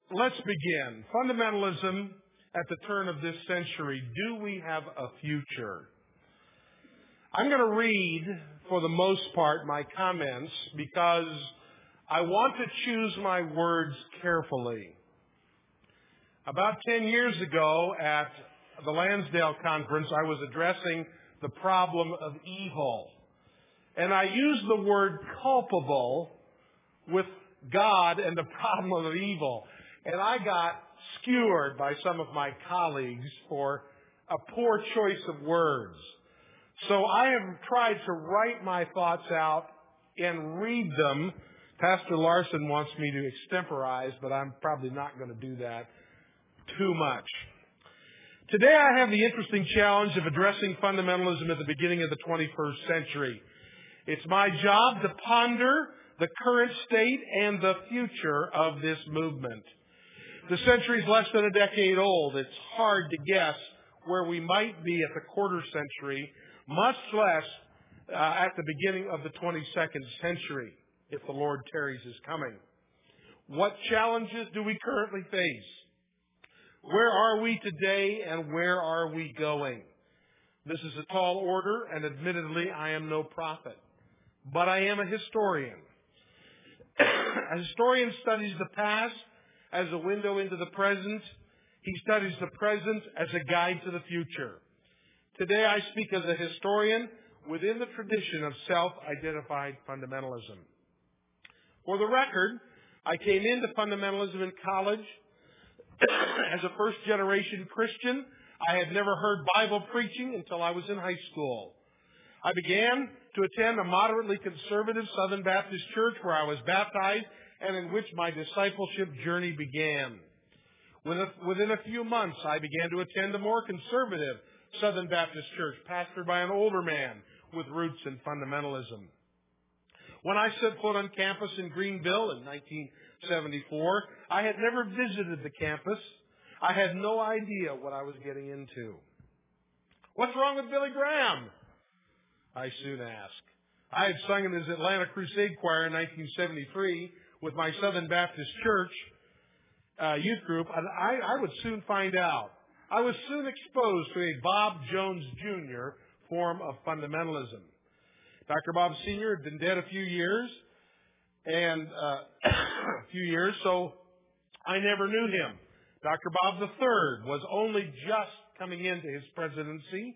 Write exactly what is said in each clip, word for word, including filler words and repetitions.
Let's begin. Fundamentalism at the turn of this century. Do we have a future? I'm going to read, for the most part, my comments because I want to choose my words carefully. About ten years ago at the Lansdale Conference, I was addressing the problem of evil. And I used the word culpable with God and the problem of evil. And I got skewered by some of my colleagues for a poor choice of words. So I have tried to write my thoughts out and read them. Pastor Larson wants me to extemporize, but I'm probably not going to do that too much. Today I have the interesting challenge of addressing fundamentalism at the beginning of the twenty-first century. It's my job to ponder the current state and the future of this movement. The century is less than a decade old. It's hard to guess where we might be at the quarter century, much less uh, at the beginning of the twenty-second century, if the Lord tarries his coming. What challenges do we currently face? Where are we today and where are we going? This is a tall order, and admittedly, I am no prophet. But I am a historian. A historian studies the past as a window into the present. He studies the present as a guide to the future. Today I speak as a historian within the tradition of self-identified fundamentalism. For the record, I came into fundamentalism in college as a first-generation Christian. I had never heard Bible preaching until I was in high school. I began to attend a moderately conservative Southern Baptist church where I was baptized and in which my discipleship journey began. Within a few months, I began to attend a more conservative Southern Baptist church pastored by an older man with roots in fundamentalism. When I set foot on campus in Greenville in nineteen seventy-four, I had never visited the campus. I had no idea what I was getting into. What's wrong with Billy Graham? I soon asked. I had sung in his Atlanta Crusade Choir in nineteen seventy-three with my Southern Baptist Church uh, youth group, and I, I would soon find out. I was soon exposed to a Bob Jones Junior form of fundamentalism. Doctor Bob Senior had been dead a few years, and uh, a few years, so I never knew him. Doctor Bob the Third was only just coming into his presidency,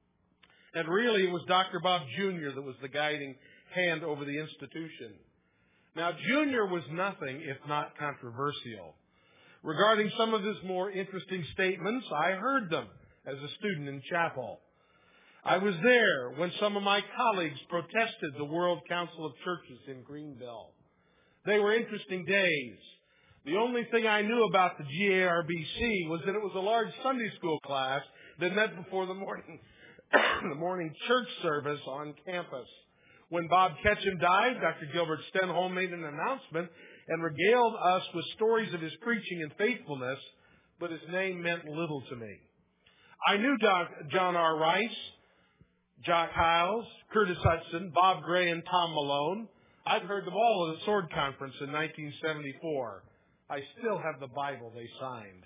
and really it was Doctor Bob Junior that was the guiding hand over the institution. Now, Junior was nothing if not controversial. Regarding some of his more interesting statements, I heard them as a student in chapel. I was there when some of my colleagues protested the World Council of Churches in Greenville. They were interesting days. The only thing I knew about the G A R B C was that it was a large Sunday school class that met before the morning, the morning church service on campus. When Bob Ketchum died, Doctor Gilbert Stenholm made an announcement and regaled us with stories of his preaching and faithfulness, but his name meant little to me. I knew Doc, John R. Rice, Jock Hiles, Curtis Hudson, Bob Gray, and Tom Malone. I'd heard them all at the Sword Conference in nineteen seventy-four. I still have the Bible they signed.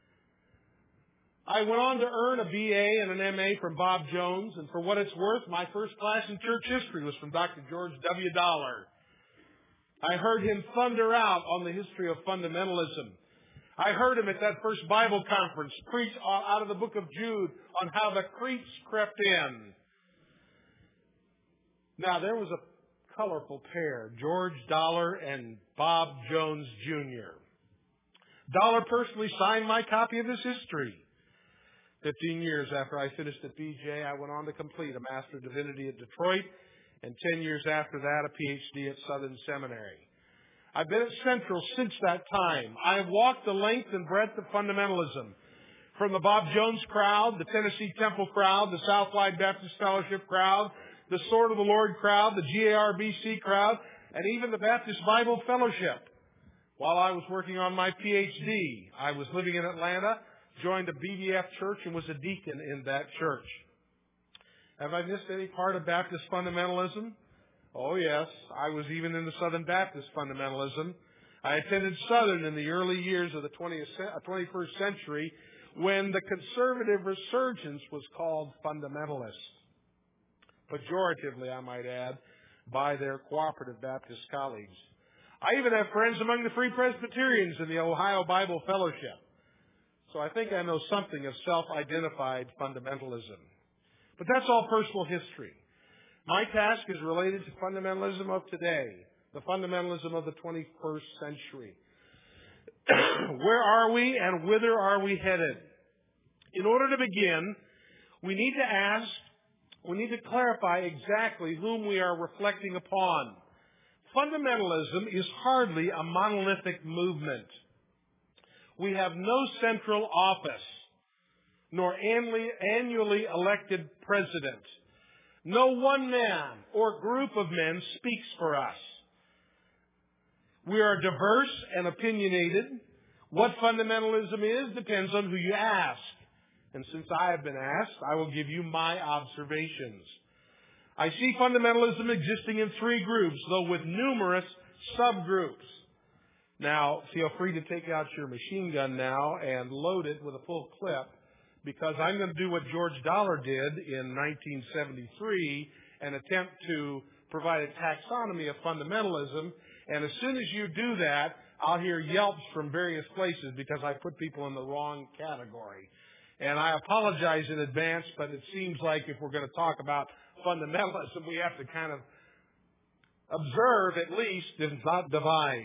I went on to earn a B A and an M A from Bob Jones, and for what it's worth, my first class in church history was from Doctor George W. Dollar. I heard him thunder out on the history of fundamentalism. I heard him at that first Bible conference preach out of the book of Jude on how the creeps crept in. Now, there was a colorful pair, George Dollar and Bob Jones Junior Dollar personally signed my copy of his history. Fifteen years after I finished at B J, I went on to complete a Master of Divinity at Detroit, and ten years after that, a P H D at Southern Seminary. I've been at Central since that time. I have walked the length and breadth of fundamentalism, from the Bob Jones crowd, the Tennessee Temple crowd, the Southwide Baptist Fellowship crowd, the Sword of the Lord crowd, the G A R B C crowd, and even the Baptist Bible Fellowship. While I was working on my P H D, I was living in Atlanta, joined a B B F church, and was a deacon in that church. Have I missed any part of Baptist fundamentalism? Oh, yes. I was even in the Southern Baptist fundamentalism. I attended Southern in the early years of the twentieth, twenty-first century when the conservative resurgence was called fundamentalist. Pejoratively, I might add, by their cooperative Baptist colleagues. I even have friends among the Free Presbyterians in the Ohio Bible Fellowship. So I think I know something of self-identified fundamentalism. But that's all personal history. My task is related to fundamentalism of today, the fundamentalism of the twenty-first century. Where are we and whither are we headed? In order to begin, we need to ask, we need to clarify exactly whom we are reflecting upon. Fundamentalism is hardly a monolithic movement. We have no central office, nor annually elected president. No one man or group of men speaks for us. We are diverse and opinionated. What fundamentalism is depends on who you ask. And since I have been asked, I will give you my observations. I see fundamentalism existing in three groups, though with numerous subgroups. Now, feel free to take out your machine gun now and load it with a full clip, because I'm going to do what George Dollar did in nineteen seventy-three and attempt to provide a taxonomy of fundamentalism. And as soon as you do that, I'll hear yelps from various places because I put people in the wrong category. And I apologize in advance, but it seems like if we're going to talk about fundamentalism, we have to kind of observe at least, if not divide.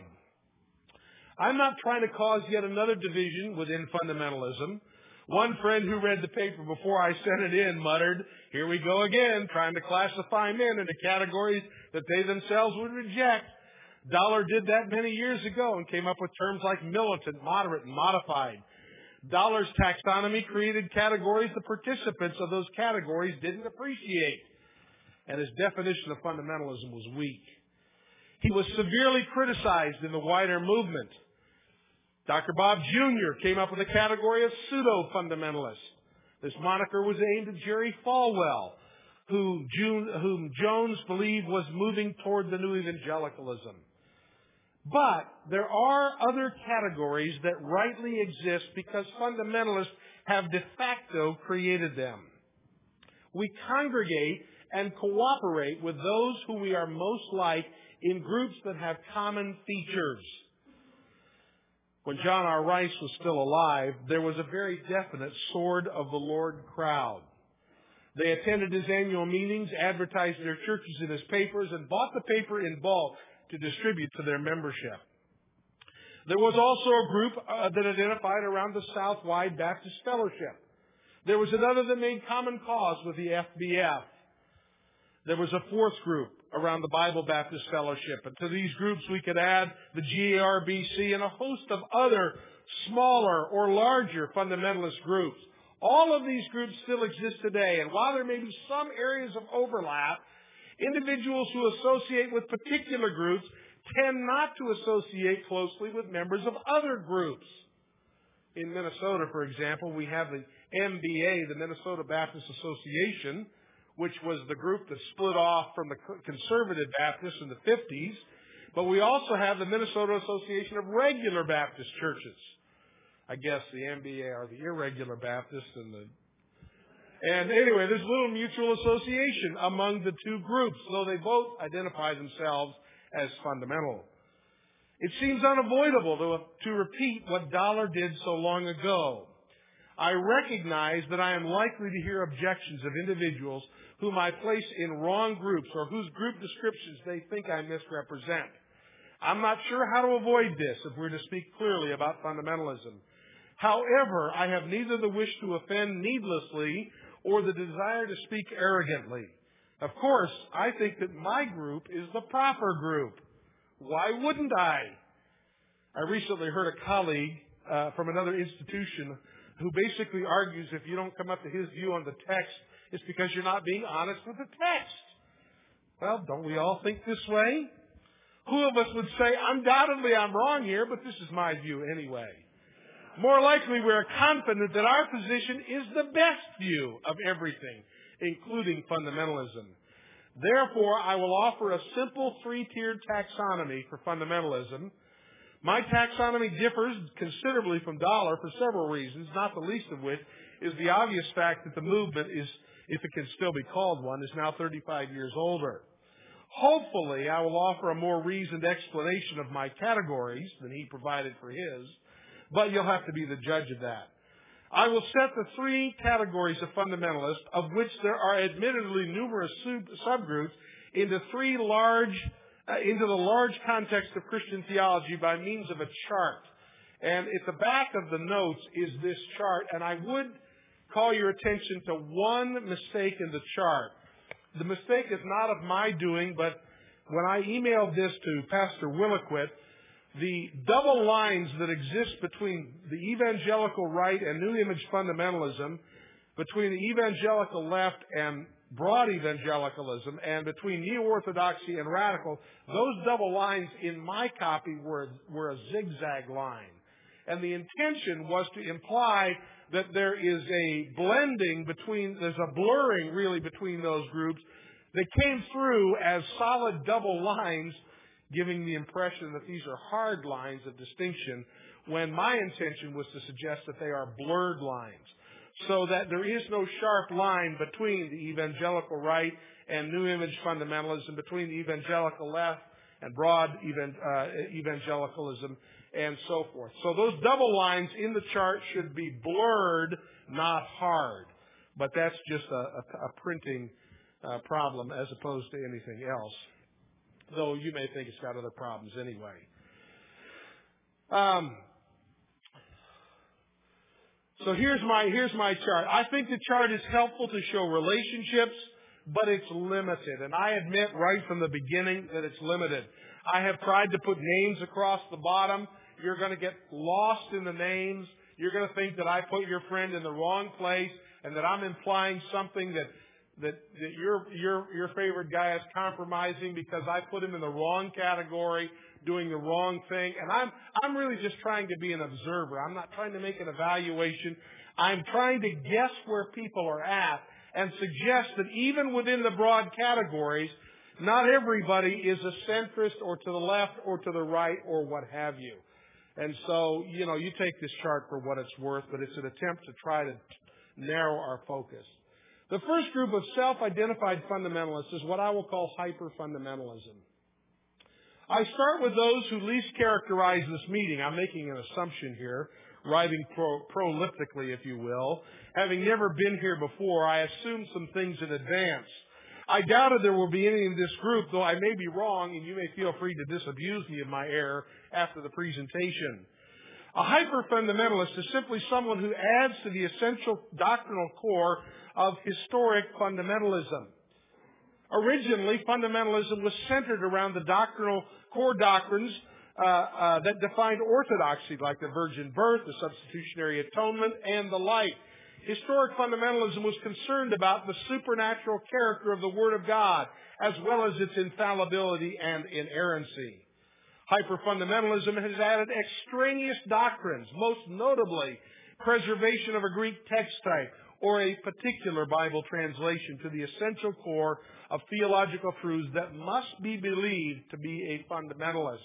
I'm not trying to cause yet another division within fundamentalism. One friend who read the paper before I sent it in muttered, "Here we go again, trying to classify men into categories that they themselves would reject." Dollar did that many years ago and came up with terms like militant, moderate, and modified. Dollar's taxonomy created categories the participants of those categories didn't appreciate, and his definition of fundamentalism was weak. He was severely criticized in the wider movement. Doctor Bob Junior came up with a category of pseudo-fundamentalist. This moniker was aimed at Jerry Falwell, who June, whom Jones believed was moving toward the new evangelicalism. But there are other categories that rightly exist because fundamentalists have de facto created them. We congregate and cooperate with those who we are most like in groups that have common features. When John R. Rice was still alive, there was a very definite Sword of the Lord crowd. They attended his annual meetings, advertised their churches in his papers, and bought the paper in bulk to distribute to their membership. There was also a group uh, that identified around the Southwide Baptist Fellowship. There was another that made common cause with the F B F. There was a fourth group around the Bible Baptist Fellowship. And to these groups we could add the G A R B C and a host of other smaller or larger fundamentalist groups. All of these groups still exist today. And while there may be some areas of overlap, individuals who associate with particular groups tend not to associate closely with members of other groups. In Minnesota, for example, we have the M B A, the Minnesota Baptist Association, which was the group that split off from the Conservative Baptists in the fifties. But we also have the Minnesota Association of Regular Baptist Churches. I guess the M B A are the irregular Baptists and the... And anyway, there's a little mutual association among the two groups, though they both identify themselves as fundamental. It seems unavoidable to, to repeat what Dollar did so long ago. I recognize that I am likely to hear objections of individuals whom I place in wrong groups or whose group descriptions they think I misrepresent. I'm not sure how to avoid this if we're to speak clearly about fundamentalism. However, I have neither the wish to offend needlessly or the desire to speak arrogantly. Of course, I think that my group is the proper group. Why wouldn't I? I recently heard a colleague uh, from another institution who basically argues if you don't come up to his view on the text, it's because you're not being honest with the text. Well, don't we all think this way? Who of us would say, undoubtedly I'm wrong here, but this is my view anyway? More likely we're confident that our position is the best view of everything, including fundamentalism. Therefore, I will offer a simple three-tiered taxonomy for fundamentalism. My taxonomy differs considerably from Dollar for several reasons, not the least of which is the obvious fact that the movement is, if it can still be called one, is now thirty-five years older. Hopefully, I will offer a more reasoned explanation of my categories than he provided for his, but you'll have to be the judge of that. I will set the three categories of fundamentalists, of which there are admittedly numerous sub- subgroups, into three large, uh, into the large context of Christian theology by means of a chart. And at the back of the notes is this chart, and I would call your attention to one mistake in the chart. The mistake is not of my doing, but when I emailed this to Pastor Williquit, the double lines that exist between the evangelical right and New Image fundamentalism, between the evangelical left and broad evangelicalism, and between neo-orthodoxy and radical, those double lines in my copy were, were a zigzag line. And the intention was to imply that there is a blending between, there's a blurring really between those groups that came through as solid double lines, giving the impression that these are hard lines of distinction, when my intention was to suggest that they are blurred lines, so that there is no sharp line between the evangelical right and New Image fundamentalism, between the evangelical left and broad evan, uh, evangelicalism, and so forth. So those double lines in the chart should be blurred, not hard. But that's just a, a, a printing uh, problem as opposed to anything else, though you may think it's got other problems anyway. Um, so here's my, here's my chart. I think the chart is helpful to show relationships, but it's limited. And I admit right from the beginning that it's limited. I have tried to put names across the bottom. You're going to get lost in the names. You're going to think that I put your friend in the wrong place and that I'm implying something that that, that your your your favorite guy is compromising because I put him in the wrong category, doing the wrong thing. And I'm I'm really just trying to be an observer. I'm not trying to make an evaluation. I'm trying to guess where people are at and suggest that even within the broad categories, not everybody is a centrist or to the left or to the right or what have you. And so, you know, you take this chart for what it's worth, but it's an attempt to try to narrow our focus. The first group of self-identified fundamentalists is what I will call hyper-fundamentalism. I start with those who least characterize this meeting. I'm making an assumption here, writing pro- proliptically, if you will. Having never been here before, I assume some things in advance. I doubted there will be any in this group, though I may be wrong, and you may feel free to disabuse me of my error after the presentation. A hyper-fundamentalist is simply someone who adds to the essential doctrinal core of historic fundamentalism. Originally, fundamentalism was centered around the doctrinal core doctrines uh, uh, that defined orthodoxy, like the virgin birth, the substitutionary atonement, and the like. Historic fundamentalism was concerned about the supernatural character of the Word of God, as well as its infallibility and inerrancy. Hyper-fundamentalism has added extraneous doctrines, most notably preservation of a Greek text type or a particular Bible translation, to the essential core of theological truths that must be believed to be a fundamentalist.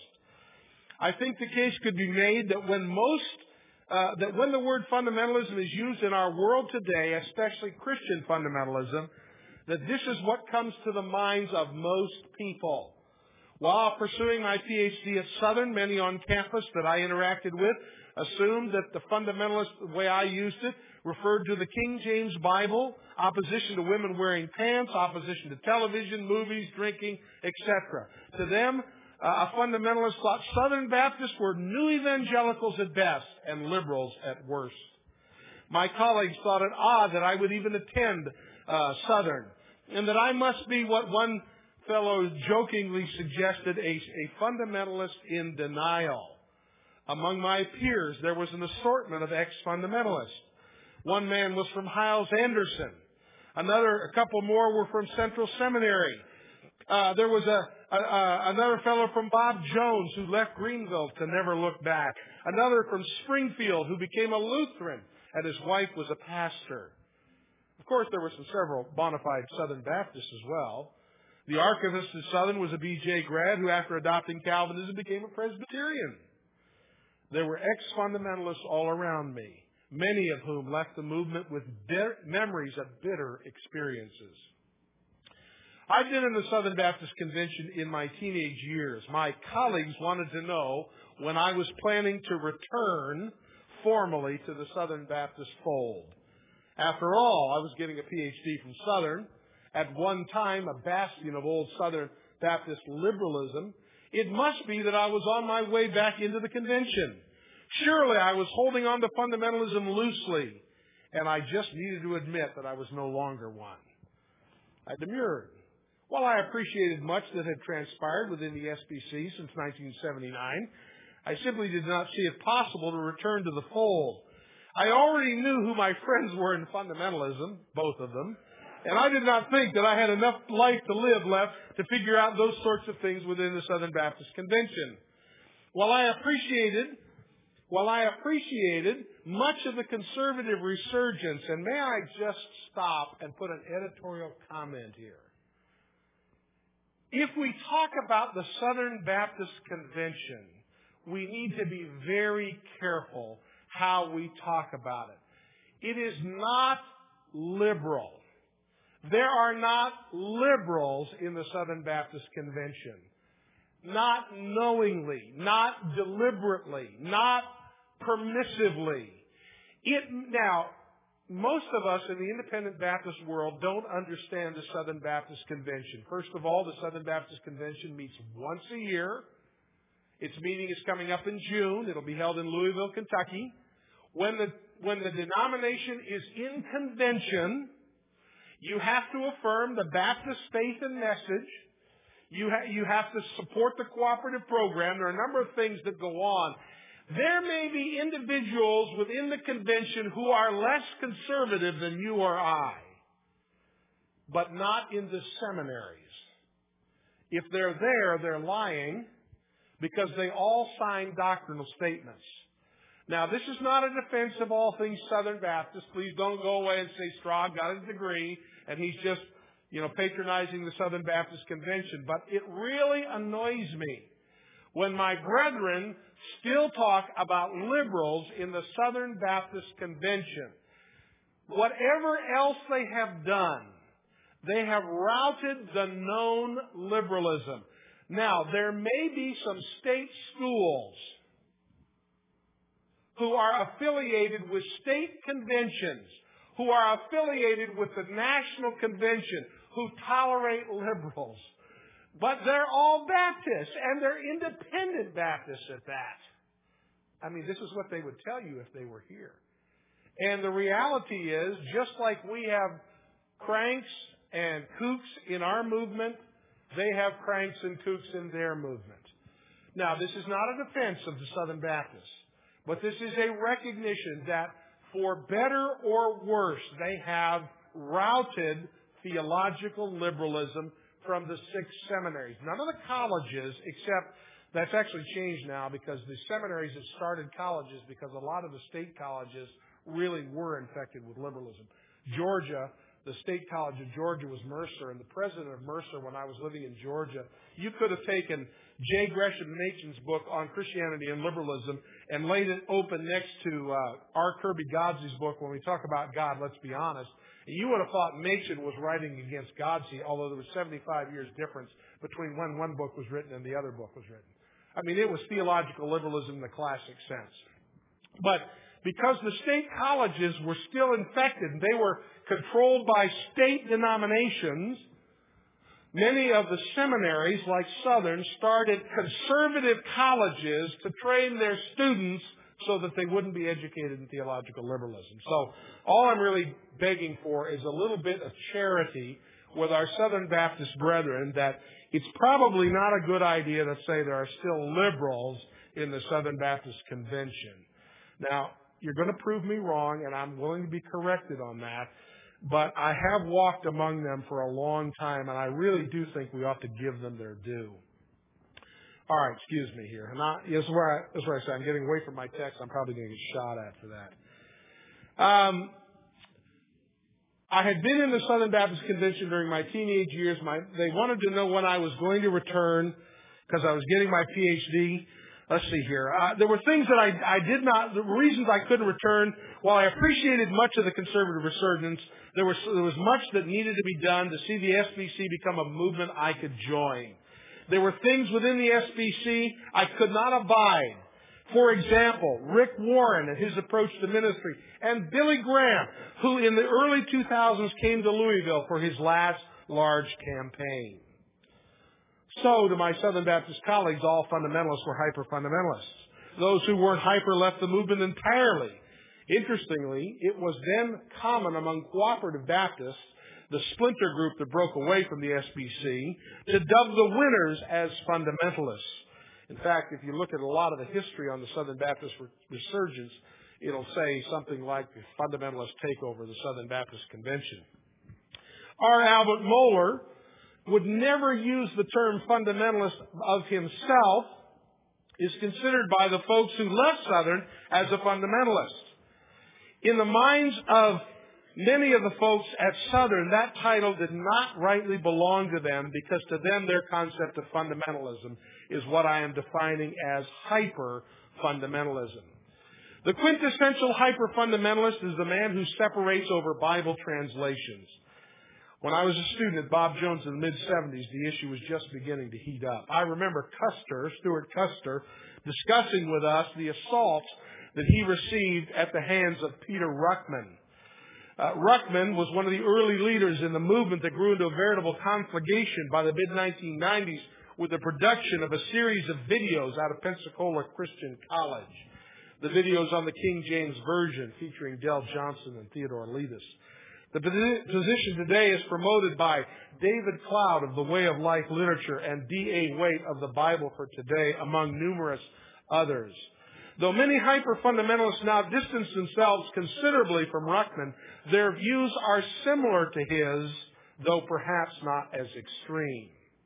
I think the case could be made that when most Uh, that when the word fundamentalism is used in our world today, especially Christian fundamentalism, that this is what comes to the minds of most people. While pursuing my P H D at Southern, many on campus that I interacted with assumed that the fundamentalist, the way I used it, referred to the King James Bible, opposition to women wearing pants, opposition to television, movies, drinking, et cetera. To them, Uh, a fundamentalist thought Southern Baptists were new evangelicals at best and liberals at worst. My colleagues thought it odd that I would even attend uh, Southern, and that I must be what one fellow jokingly suggested, a, a fundamentalist in denial. Among my peers, there was an assortment of ex-fundamentalists. One man was from Hyles-Anderson. Another, a couple more were from Central Seminary. Uh, there was a, a, a another fellow from Bob Jones who left Greenville to never look back. Another from Springfield who became a Lutheran, and his wife was a pastor. Of course, there were some several bona fide Southern Baptists as well. The archivist at Southern was a B J grad who, after adopting Calvinism, became a Presbyterian. There were ex-fundamentalists all around me, many of whom left the movement with bitter memories of bitter experiences. I've been in the Southern Baptist Convention in my teenage years. My colleagues wanted to know when I was planning to return formally to the Southern Baptist fold. After all, I was getting a P H D from Southern, at one time a bastion of old Southern Baptist liberalism. It must be that I was on my way back into the convention. Surely I was holding on to fundamentalism loosely, and I just needed to admit that I was no longer one. I demurred. While I appreciated much that had transpired within the S B C since nineteen seventy-nine, I simply did not see it possible to return to the fold. I already knew who my friends were in fundamentalism, both of them, and I did not think that I had enough life to live left to figure out those sorts of things within the Southern Baptist Convention. While I appreciated, while I appreciated much of the conservative resurgence, and may I just stop and put an editorial comment here. If we talk about the Southern Baptist Convention, we need to be very careful how we talk about it. It is not liberal. There are not liberals in the Southern Baptist Convention. Not knowingly, not deliberately, not permissively. It, now, most of us in the independent Baptist world don't understand the Southern Baptist Convention. First of all, the Southern Baptist Convention meets once a year. Its meeting is coming up in June. It'll be held in Louisville, Kentucky. When the, when the denomination is in convention, you have to affirm the Baptist faith and message. You, ha- you have to support the cooperative program. There are a number of things that go on. There may be individuals within the convention who are less conservative than you or I, but not in the seminaries. If they're there, they're lying because they all sign doctrinal statements. Now, this is not a defense of all things Southern Baptist. Please don't go away and say Straub got his degree and he's just, you know, patronizing the Southern Baptist Convention. But it really annoys me when my brethren still talk about liberals in the Southern Baptist Convention. Whatever else they have done, they have routed the known liberalism. Now, there may be some state schools who are affiliated with state conventions, who are affiliated with the national convention, who tolerate liberals. But they're all Baptists, and they're independent Baptists at that. I mean, this is what they would tell you if they were here. And the reality is, just like we have cranks and kooks in our movement, they have cranks and kooks in their movement. Now, this is not a defense of the Southern Baptists, but this is a recognition that for better or worse, they have routed theological liberalism from the six seminaries. None of the colleges, except that's actually changed now because the seminaries have started colleges because a lot of the state colleges really were infected with liberalism. Georgia, the State College of Georgia was Mercer, and the president of Mercer, when I was living in Georgia, you could have taken J. Gresham Machen's book on Christianity and liberalism and laid it open next to uh, R. Kirby Godse's book when we talk about God, let's be honest. And you would have thought Machen was writing against Godsey, although there was seventy-five years difference between when one book was written and the other book was written. I mean, it was theological liberalism in the classic sense. But because the state colleges were still infected, they were controlled by state denominations, many of the seminaries, like Southern, started conservative colleges to train their students so that they wouldn't be educated in theological liberalism. So all I'm really begging for is a little bit of charity with our Southern Baptist brethren that it's probably not a good idea to say there are still liberals in the Southern Baptist Convention. Now, you're going to prove me wrong, and I'm willing to be corrected on that. But I have walked among them for a long time, and I really do think we ought to give them their due. All right, excuse me here. And I, this, is where I, this is where I say I'm getting away from my text. I'm probably going to get shot at for that. Um, I had been in the Southern Baptist Convention during my teenage years. My, they wanted to know when I was going to return because I was getting my P H D. let's see here. Uh, there were things that I, I did not, the reasons I couldn't return. While I appreciated much of the conservative resurgence, there was, there was much that needed to be done to see the S B C become a movement I could join. There were things within the S B C I could not abide. For example, Rick Warren and his approach to ministry, and Billy Graham, who in the early two thousands came to Louisville for his last large campaign. So, to my Southern Baptist colleagues, all fundamentalists were hyper-fundamentalists. Those who weren't hyper left the movement entirely. Interestingly, it was then common among cooperative Baptists, the splinter group that broke away from the S B C, to dub the winners as fundamentalists. In fact, if you look at a lot of the history on the Southern Baptist resurgence, it'll say something like the fundamentalist takeover of the Southern Baptist Convention. R. Albert Mohler would never use the term fundamentalist of himself, is considered by the folks who left Southern as a fundamentalist. In the minds of many of the folks at Southern, that title did not rightly belong to them, because to them their concept of fundamentalism is what I am defining as hyper-fundamentalism. The quintessential hyper-fundamentalist is the man who separates over Bible translations. When I was a student at Bob Jones in the mid-seventies, the issue was just beginning to heat up. I remember Custer, Stuart Custer, discussing with us the assault that he received at the hands of Peter Ruckman. Uh, Ruckman was one of the early leaders in the movement that grew into a veritable conflagration by the mid nineteen nineties with the production of a series of videos out of Pensacola Christian College. The videos on the King James Version featuring Del Johnson and Theodore Levis. The position today is promoted by David Cloud of the Way of Life Literature and D A Waite of the Bible for Today, among numerous others. Though many hyper-fundamentalists now distance themselves considerably from Ruckman, their views are similar to his, though perhaps not as extreme.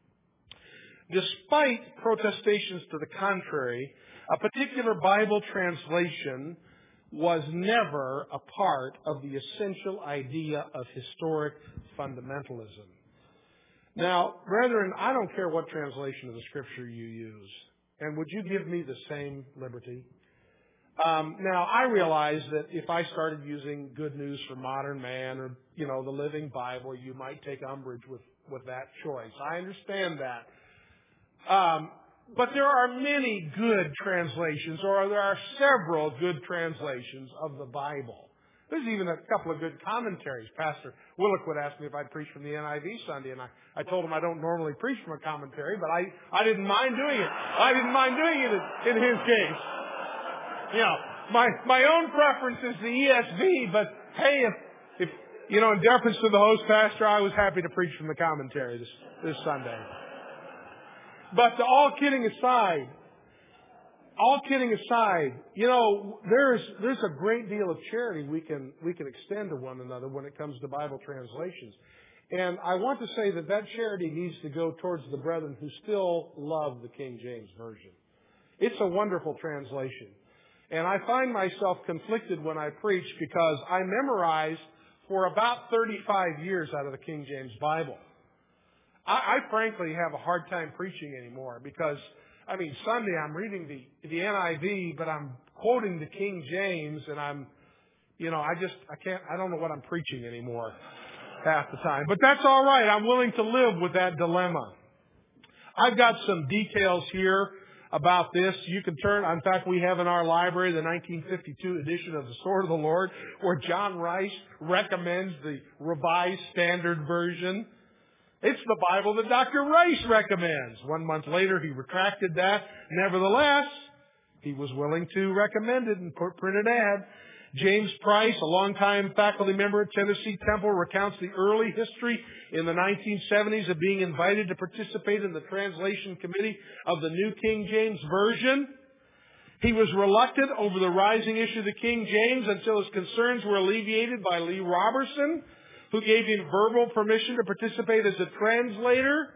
Despite protestations to the contrary, a particular Bible translation was never a part of the essential idea of historic fundamentalism. Now, brethren, I don't care what translation of the Scripture you use. And would you give me the same liberty? Um, now, I realize that if I started using Good News for Modern Man or, you know, the Living Bible, you might take umbrage with, with that choice. I understand that. Um, but there are many good translations, or there are several good translations of the Bible. There's even a couple of good commentaries. Pastor Willick would ask me if I'd preach from the N I V Sunday, and I, I told him I don't normally preach from a commentary, but I, I didn't mind doing it. I didn't mind doing it in, in his case. You know, my, my own preference is the E S V, but hey, if, if, you know, in deference to the host pastor, I was happy to preach from the commentary this, this Sunday. But all kidding aside, all kidding aside, you know, there's, there's a great deal of charity we can, we can extend to one another when it comes to Bible translations. And I want to say that that charity needs to go towards the brethren who still love the King James Version. It's a wonderful translation. And I find myself conflicted when I preach because I memorized for about thirty-five years out of the King James Bible. I, I frankly have a hard time preaching anymore because, I mean, Sunday I'm reading the, the N I V, but I'm quoting the King James, and I'm, you know, I just, I can't, I don't know what I'm preaching anymore half the time. But that's all right. I'm willing to live with that dilemma. I've got some details here about this. You can turn, in fact, we have in our library the nineteen fifty-two edition of the Sword of the Lord, where John Rice recommends the Revised Standard Version. It's the Bible that Doctor Rice recommends. One month later, he retracted that. Nevertheless, he was willing to recommend it and print an ad. James Price, a longtime faculty member at Tennessee Temple, recounts the early history in the nineteen seventies of being invited to participate in the translation committee of the New King James Version. He was reluctant over the rising issue of the King James until his concerns were alleviated by Lee Robertson, who gave him verbal permission to participate as a translator.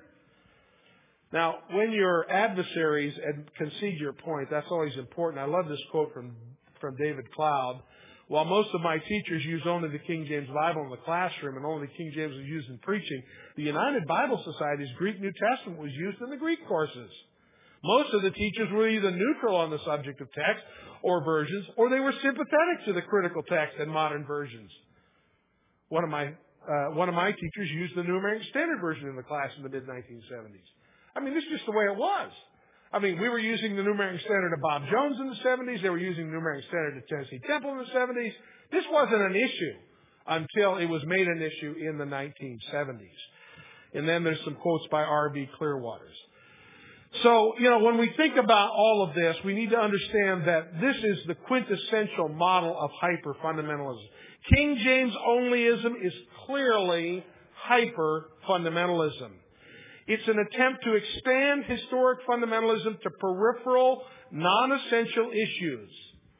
Now, when your adversaries concede your point, that's always important. I love this quote from, from David Cloud. While most of my teachers use only the King James Bible in the classroom and only the King James was used in preaching, the United Bible Society's Greek New Testament was used in the Greek courses. Most of the teachers were either neutral on the subject of text or versions, or they were sympathetic to the critical text and modern versions. One of my uh, one of my teachers used the New American Standard Version in the class in the mid nineteen seventies. I mean, this is just the way it was. I mean, we were using the New American Standard of Bob Jones in the seventies. They were using the New American Standard of Tennessee Temple in the seventies. This wasn't an issue until it was made an issue in the nineteen seventies. And then there's some quotes by R V Clearwaters. So, you know, when we think about all of this, we need to understand that this is the quintessential model of hyper-fundamentalism. King James onlyism is clearly hyper-fundamentalism. It's an attempt to expand historic fundamentalism to peripheral, non-essential issues.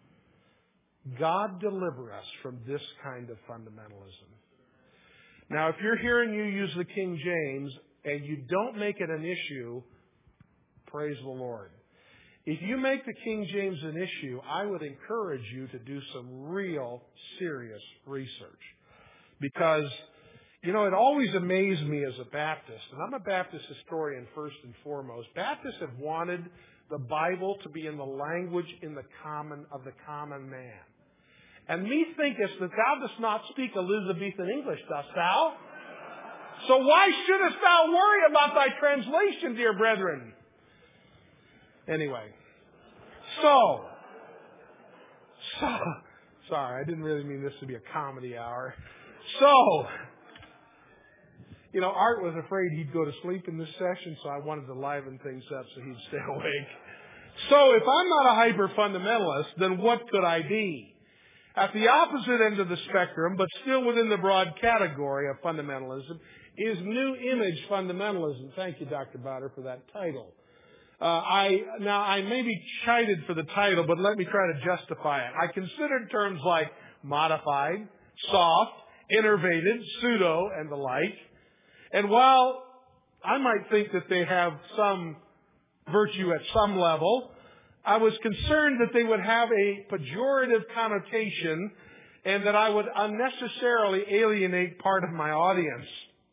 God deliver us from this kind of fundamentalism. Now, if you're hearing you use the King James and you don't make it an issue, praise the Lord. If you make the King James an issue, I would encourage you to do some real serious research. Because, you know, it always amazed me as a Baptist, and I'm a Baptist historian first and foremost. Baptists have wanted the Bible to be in the language in the common of the common man. And methinkest that thou dost not speak Elizabethan English, dost thou? So why shouldest thou worry about thy translation, dear brethren? Anyway, so, so, sorry, I didn't really mean this to be a comedy hour. So, you know, Art was afraid he'd go to sleep in this session, so I wanted to liven things up so he'd stay awake. So if I'm not a hyper-fundamentalist, then what could I be? At the opposite end of the spectrum, but still within the broad category of fundamentalism, is New Image fundamentalism. Thank you, Doctor Bowder, for that title. Uh, I now I may be chided for the title, but let me try to justify it. I considered terms like modified, soft, innervated, pseudo, and the like. And while I might think that they have some virtue at some level, I was concerned that they would have a pejorative connotation and that I would unnecessarily alienate part of my audience.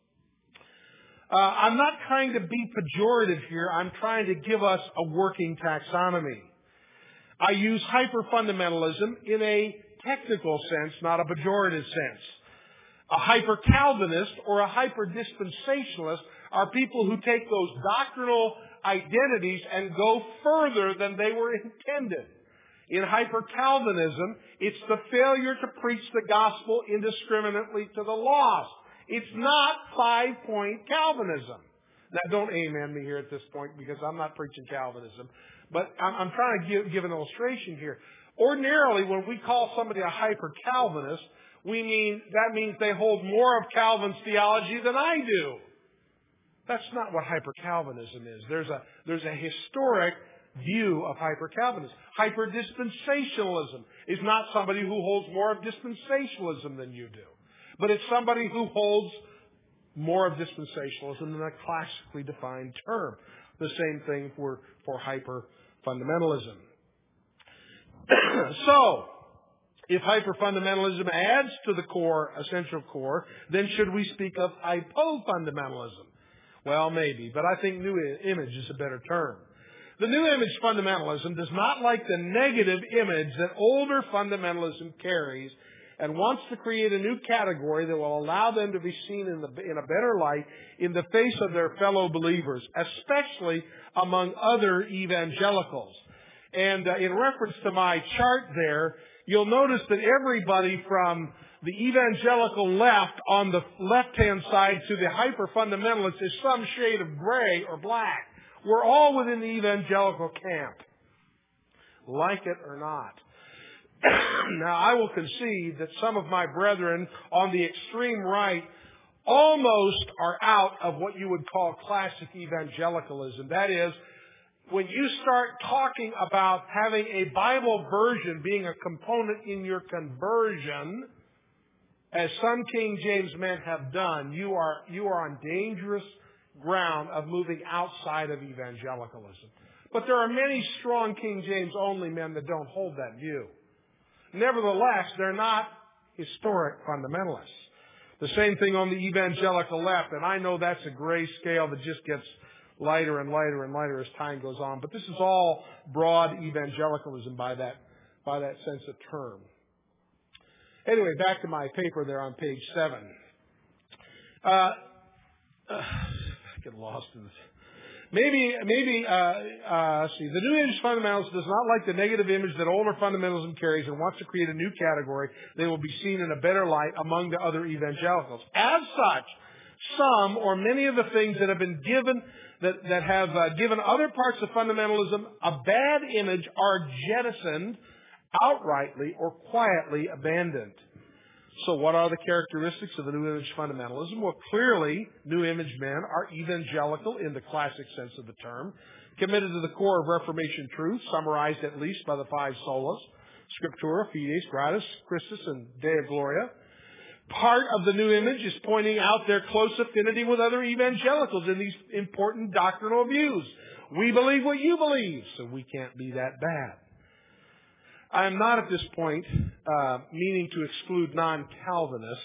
Uh, I'm not trying to be pejorative here. I'm trying to give us a working taxonomy. I use hyper-fundamentalism in a technical sense, not a pejorative sense. A hyper-Calvinist or a hyper-dispensationalist are people who take those doctrinal identities and go further than they were intended. In hyper-Calvinism, it's the failure to preach the gospel indiscriminately to the lost. It's not five-point Calvinism. Now, don't amen me here at this point because I'm not preaching Calvinism. But I'm, I'm trying to give, give an illustration here. Ordinarily, when we call somebody a hyper-Calvinist, we mean that means they hold more of Calvin's theology than I do. That's not what hyper-Calvinism is. There's a, there's a historic view of hyper-Calvinism. Hyper-dispensationalism is not somebody who holds more of dispensationalism than you do. But it's somebody who holds more of dispensationalism than a classically defined term. The same thing for, for hyper-fundamentalism. So, if hyper-fundamentalism adds to the core, essential core, then should we speak of hypo-fundamentalism? Well, maybe, but I think New Image is a better term. The New Image fundamentalism does not like the negative image that older fundamentalism carries and wants to create a new category that will allow them to be seen in, the, in a better light in the face of their fellow believers, especially among other evangelicals. And uh, in reference to my chart there, you'll notice that everybody from the evangelical left on the left-hand side to the hyper-fundamentalist is some shade of gray or black. We're all within the evangelical camp, like it or not. Now, I will concede that some of my brethren on the extreme right almost are out of what you would call classic evangelicalism. That is, when you start talking about having a Bible version being a component in your conversion, as some King James men have done, you are, you are on dangerous ground of moving outside of evangelicalism. But there are many strong King James only men that don't hold that view. Nevertheless, they're not historic fundamentalists. The same thing on the evangelical left, and I know that's a gray scale that just gets lighter and lighter and lighter as time goes on. But this is all broad evangelicalism by that, by that sense of term. Anyway, back to my paper there on page seven. Uh, uh, I get lost in this. Maybe, maybe, uh, uh, see, the New Age fundamentalist does not like the negative image that older fundamentalism carries and wants to create a new category that will be seen in a better light among the other evangelicals. As such, some or many of the things that have been given, that, that have uh, given other parts of fundamentalism a bad image are jettisoned outrightly or quietly abandoned. So what are the characteristics of the New Image fundamentalism? Well, clearly, New Image men are evangelical in the classic sense of the term, committed to the core of Reformation truth, summarized at least by the five solas, Scriptura, Fides, Gradus, Christus, and Dei Gloria. Part of the New Image is pointing out their close affinity with other evangelicals in these important doctrinal views. We believe what you believe, so we can't be that bad. I am not at this point uh, meaning to exclude non-Calvinists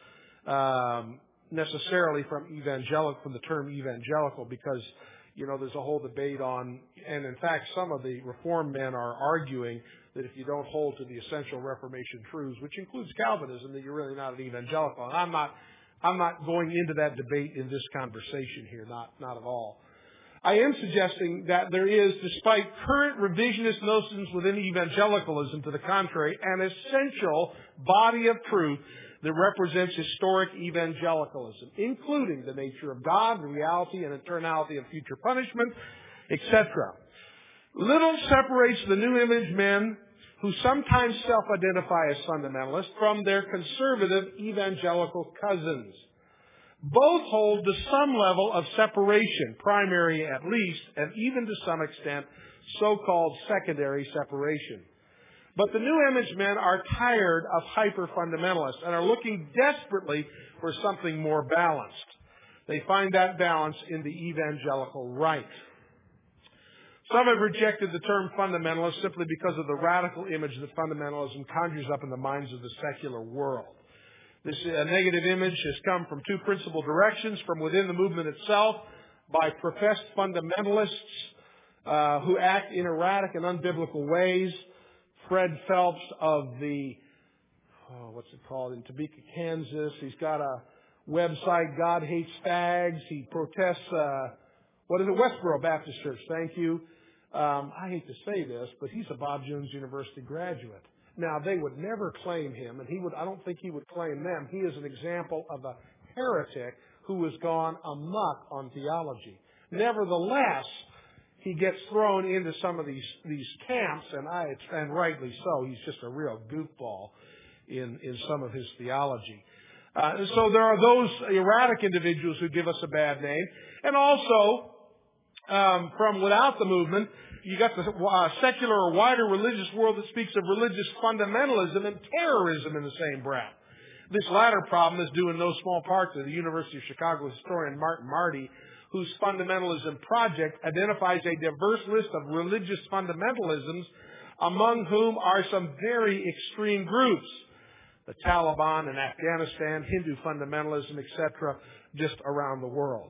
um, necessarily from evangelical, from the term evangelical, because you know there's a whole debate on, and in fact some of the Reformed men are arguing that if you don't hold to the essential Reformation truths, which includes Calvinism, that you're really not an evangelical. And I'm not, I'm not going into that debate in this conversation here, not, not at all. I am suggesting that there is, despite current revisionist notions within evangelicalism, to the contrary, an essential body of truth that represents historic evangelicalism, including the nature of God, the reality and eternality of future punishment, et cetera. Little separates the New Image men, who sometimes self-identify as fundamentalists, from their conservative evangelical cousins. Both hold to some level of separation, primary at least, and even to some extent, so-called secondary separation. But the New Image men are tired of hyper-fundamentalists and are looking desperately for something more balanced. They find that balance in the evangelical right. Some have rejected the term fundamentalist simply because of the radical image that fundamentalism conjures up in the minds of the secular world. This uh, negative image has come from two principal directions: from within the movement itself, by professed fundamentalists uh, who act in erratic and unbiblical ways. Fred Phelps of the, oh, what's it called, in Topeka, Kansas. He's got a website, God Hates Fags. He protests, uh, what is it, Westboro Baptist Church. Thank you. Um, I hate to say this, but he's a Bob Jones University graduate. Now, they would never claim him, and he would, I don't think he would claim them. He is an example of a heretic who has gone amok on theology. Nevertheless, he gets thrown into some of these, these camps, and I, and rightly so. He's just a real goofball in, in some of his theology. Uh, and so there are those erratic individuals who give us a bad name. And also, um, from without the movement, you got the uh, secular or wider religious world that speaks of religious fundamentalism and terrorism in the same breath. This latter problem is due in no small part to the University of Chicago historian Martin Marty, whose fundamentalism project identifies a diverse list of religious fundamentalisms, among whom are some very extreme groups: the Taliban in Afghanistan, Hindu fundamentalism, et cetera, just around the world.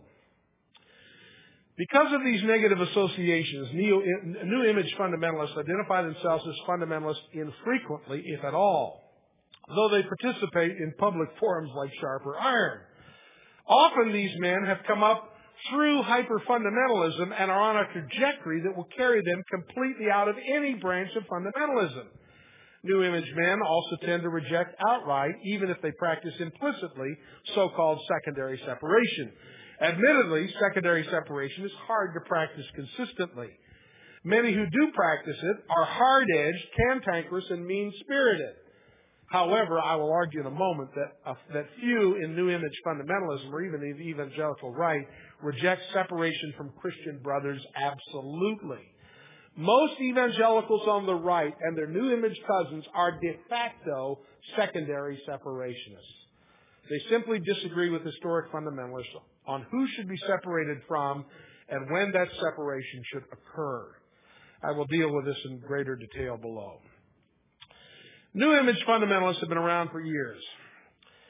Because of these negative associations, New Image fundamentalists identify themselves as fundamentalists infrequently, if at all, though they participate in public forums like Sharper Iron. Often these men have come up through hyper-fundamentalism and are on a trajectory that will carry them completely out of any branch of fundamentalism. New Image men also tend to reject outright, even if they practice implicitly, so-called secondary separation. Admittedly, secondary separation is hard to practice consistently. Many who do practice it are hard-edged, cantankerous, and mean-spirited. However, I will argue in a moment that, uh, that few in New Image fundamentalism, or even the evangelical right, reject separation from Christian brothers absolutely. Most evangelicals on the right and their New Image cousins are de facto secondary separationists. They simply disagree with historic fundamentalists on who should be separated from and when that separation should occur. I will deal with this in greater detail below. New Image fundamentalists have been around for years,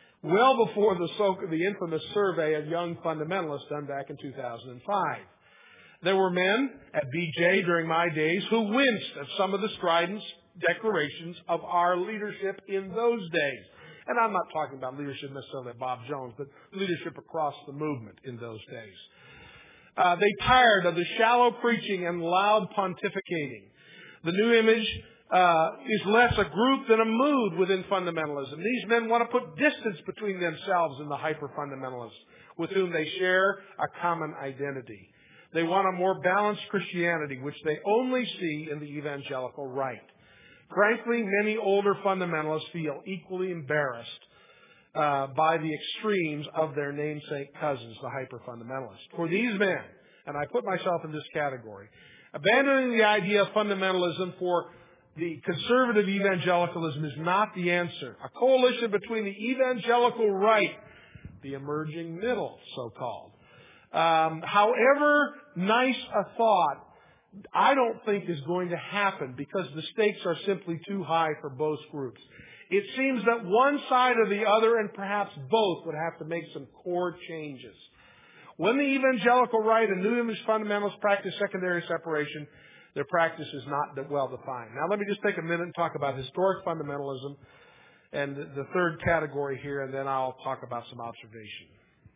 well before the, so, the infamous survey of young fundamentalists done back in two thousand five. There were men at B J during my days who winced at some of the strident declarations of our leadership in those days. And I'm not talking about leadership necessarily at Bob Jones, but leadership across the movement in those days. Uh, they tired of the shallow preaching and loud pontificating. The new image uh, is less a group than a mood within fundamentalism. These men want to put distance between themselves and the hyper-fundamentalists with whom they share a common identity. They want a more balanced Christianity, which they only see in the evangelical right. Frankly, many older fundamentalists feel equally embarrassed uh, by the extremes of their namesake cousins, the hyper-fundamentalists. For these men, and I put myself in this category, abandoning the idea of fundamentalism for the conservative evangelicalism is not the answer. A coalition between the evangelical right, the emerging middle, so-called. Um, however nice a thought, I don't think is going to happen because the stakes are simply too high for both groups. It seems that one side or the other, and perhaps both, would have to make some core changes. When the evangelical right and New Image fundamentalists practice secondary separation, their practice is not well defined. Now let me just take a minute and talk about historic fundamentalism and the third category here, and then I'll talk about some observation.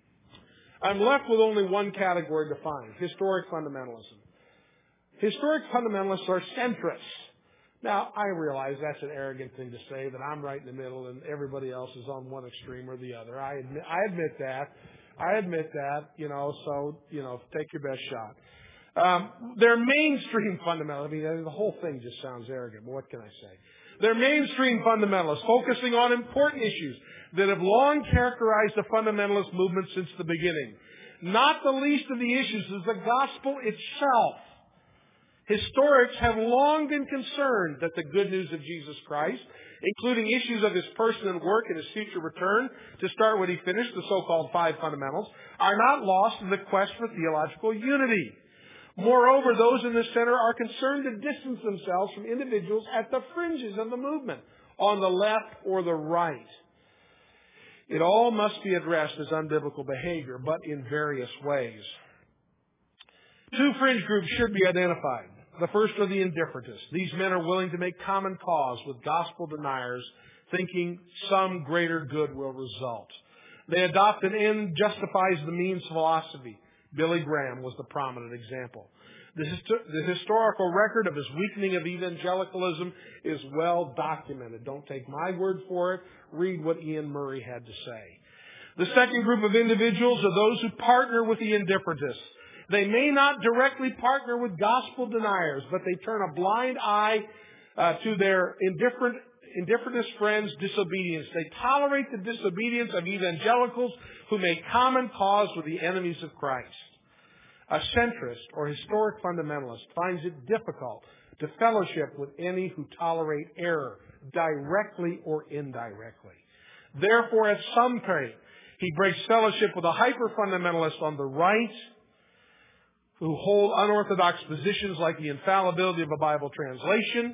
I'm left with only one category defined, historic fundamentalism. Historic fundamentalists are centrists. Now, I realize that's an arrogant thing to say, that I'm right in the middle and everybody else is on one extreme or the other. I admit, I admit that. I admit that, you know, so, you know, take your best shot. Um, they're mainstream fundamentalists. I mean, the whole thing just sounds arrogant, but what can I say? They're mainstream fundamentalists, focusing on important issues that have long characterized the fundamentalist movement since the beginning. Not the least of the issues is the gospel itself. Historics have long been concerned that the good news of Jesus Christ, including issues of his person and work and his future return, to start when he finished, the so-called five fundamentals, are not lost in the quest for theological unity. Moreover, those in the center are concerned to distance themselves from individuals at the fringes of the movement, on the left or the right. It all must be addressed as unbiblical behavior, but in various ways. Two fringe groups should be identified. The first are the indifferentists. These men are willing to make common cause with gospel deniers, thinking some greater good will result. They adopt an end justifies the means philosophy. Billy Graham was the prominent example. The, hist- the historical record of his weakening of evangelicalism is well documented. Don't take my word for it. Read what Ian Murray had to say. The second group of individuals are those who partner with the indifferentists. They may not directly partner with gospel deniers, but they turn a blind eye uh, to their indifferent, indifferentist friends' disobedience. They tolerate the disobedience of evangelicals who make common cause with the enemies of Christ. A centrist or historic fundamentalist finds it difficult to fellowship with any who tolerate error, directly or indirectly. Therefore, at some point, he breaks fellowship with a hyper-fundamentalist on the right, who hold unorthodox positions like the infallibility of a Bible translation,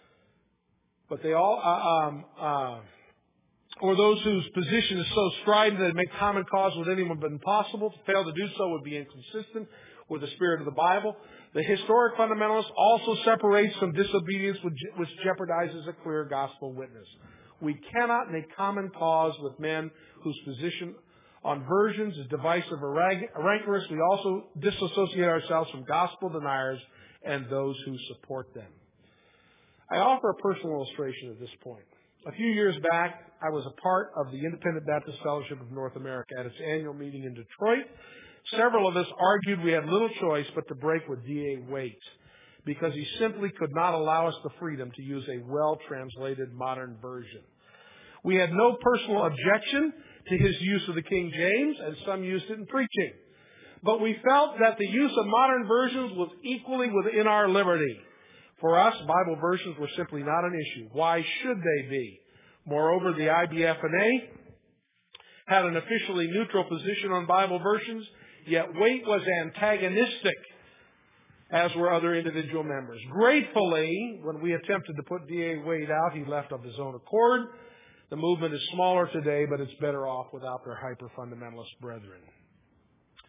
but they all, uh, um, uh, or those whose position is so strident that it makes common cause with anyone but impossible. To fail to do so would be inconsistent with the spirit of the Bible. The historic fundamentalist also separates from disobedience, which jeopardizes a clear gospel witness. We cannot make common cause with men whose position on versions is divisive or rancorous. We also disassociate ourselves from gospel deniers and those who support them. I offer a personal illustration at this point. A few years back, I was a part of the Independent Baptist Fellowship of North America at its annual meeting in Detroit. Several of us argued we had little choice but to break with D A Waite because he simply could not allow us the freedom to use a well-translated modern version. We had no personal objection to his use of the King James, and some used it in preaching. But we felt that the use of modern versions was equally within our liberty. For us, Bible versions were simply not an issue. Why should they be? Moreover, the I B F N A had an officially neutral position on Bible versions, yet Waite was antagonistic, as were other individual members. Gratefully, when we attempted to put D A Waite out, he left of his own accord. The movement is smaller today, but it's better off without their hyper-fundamentalist brethren.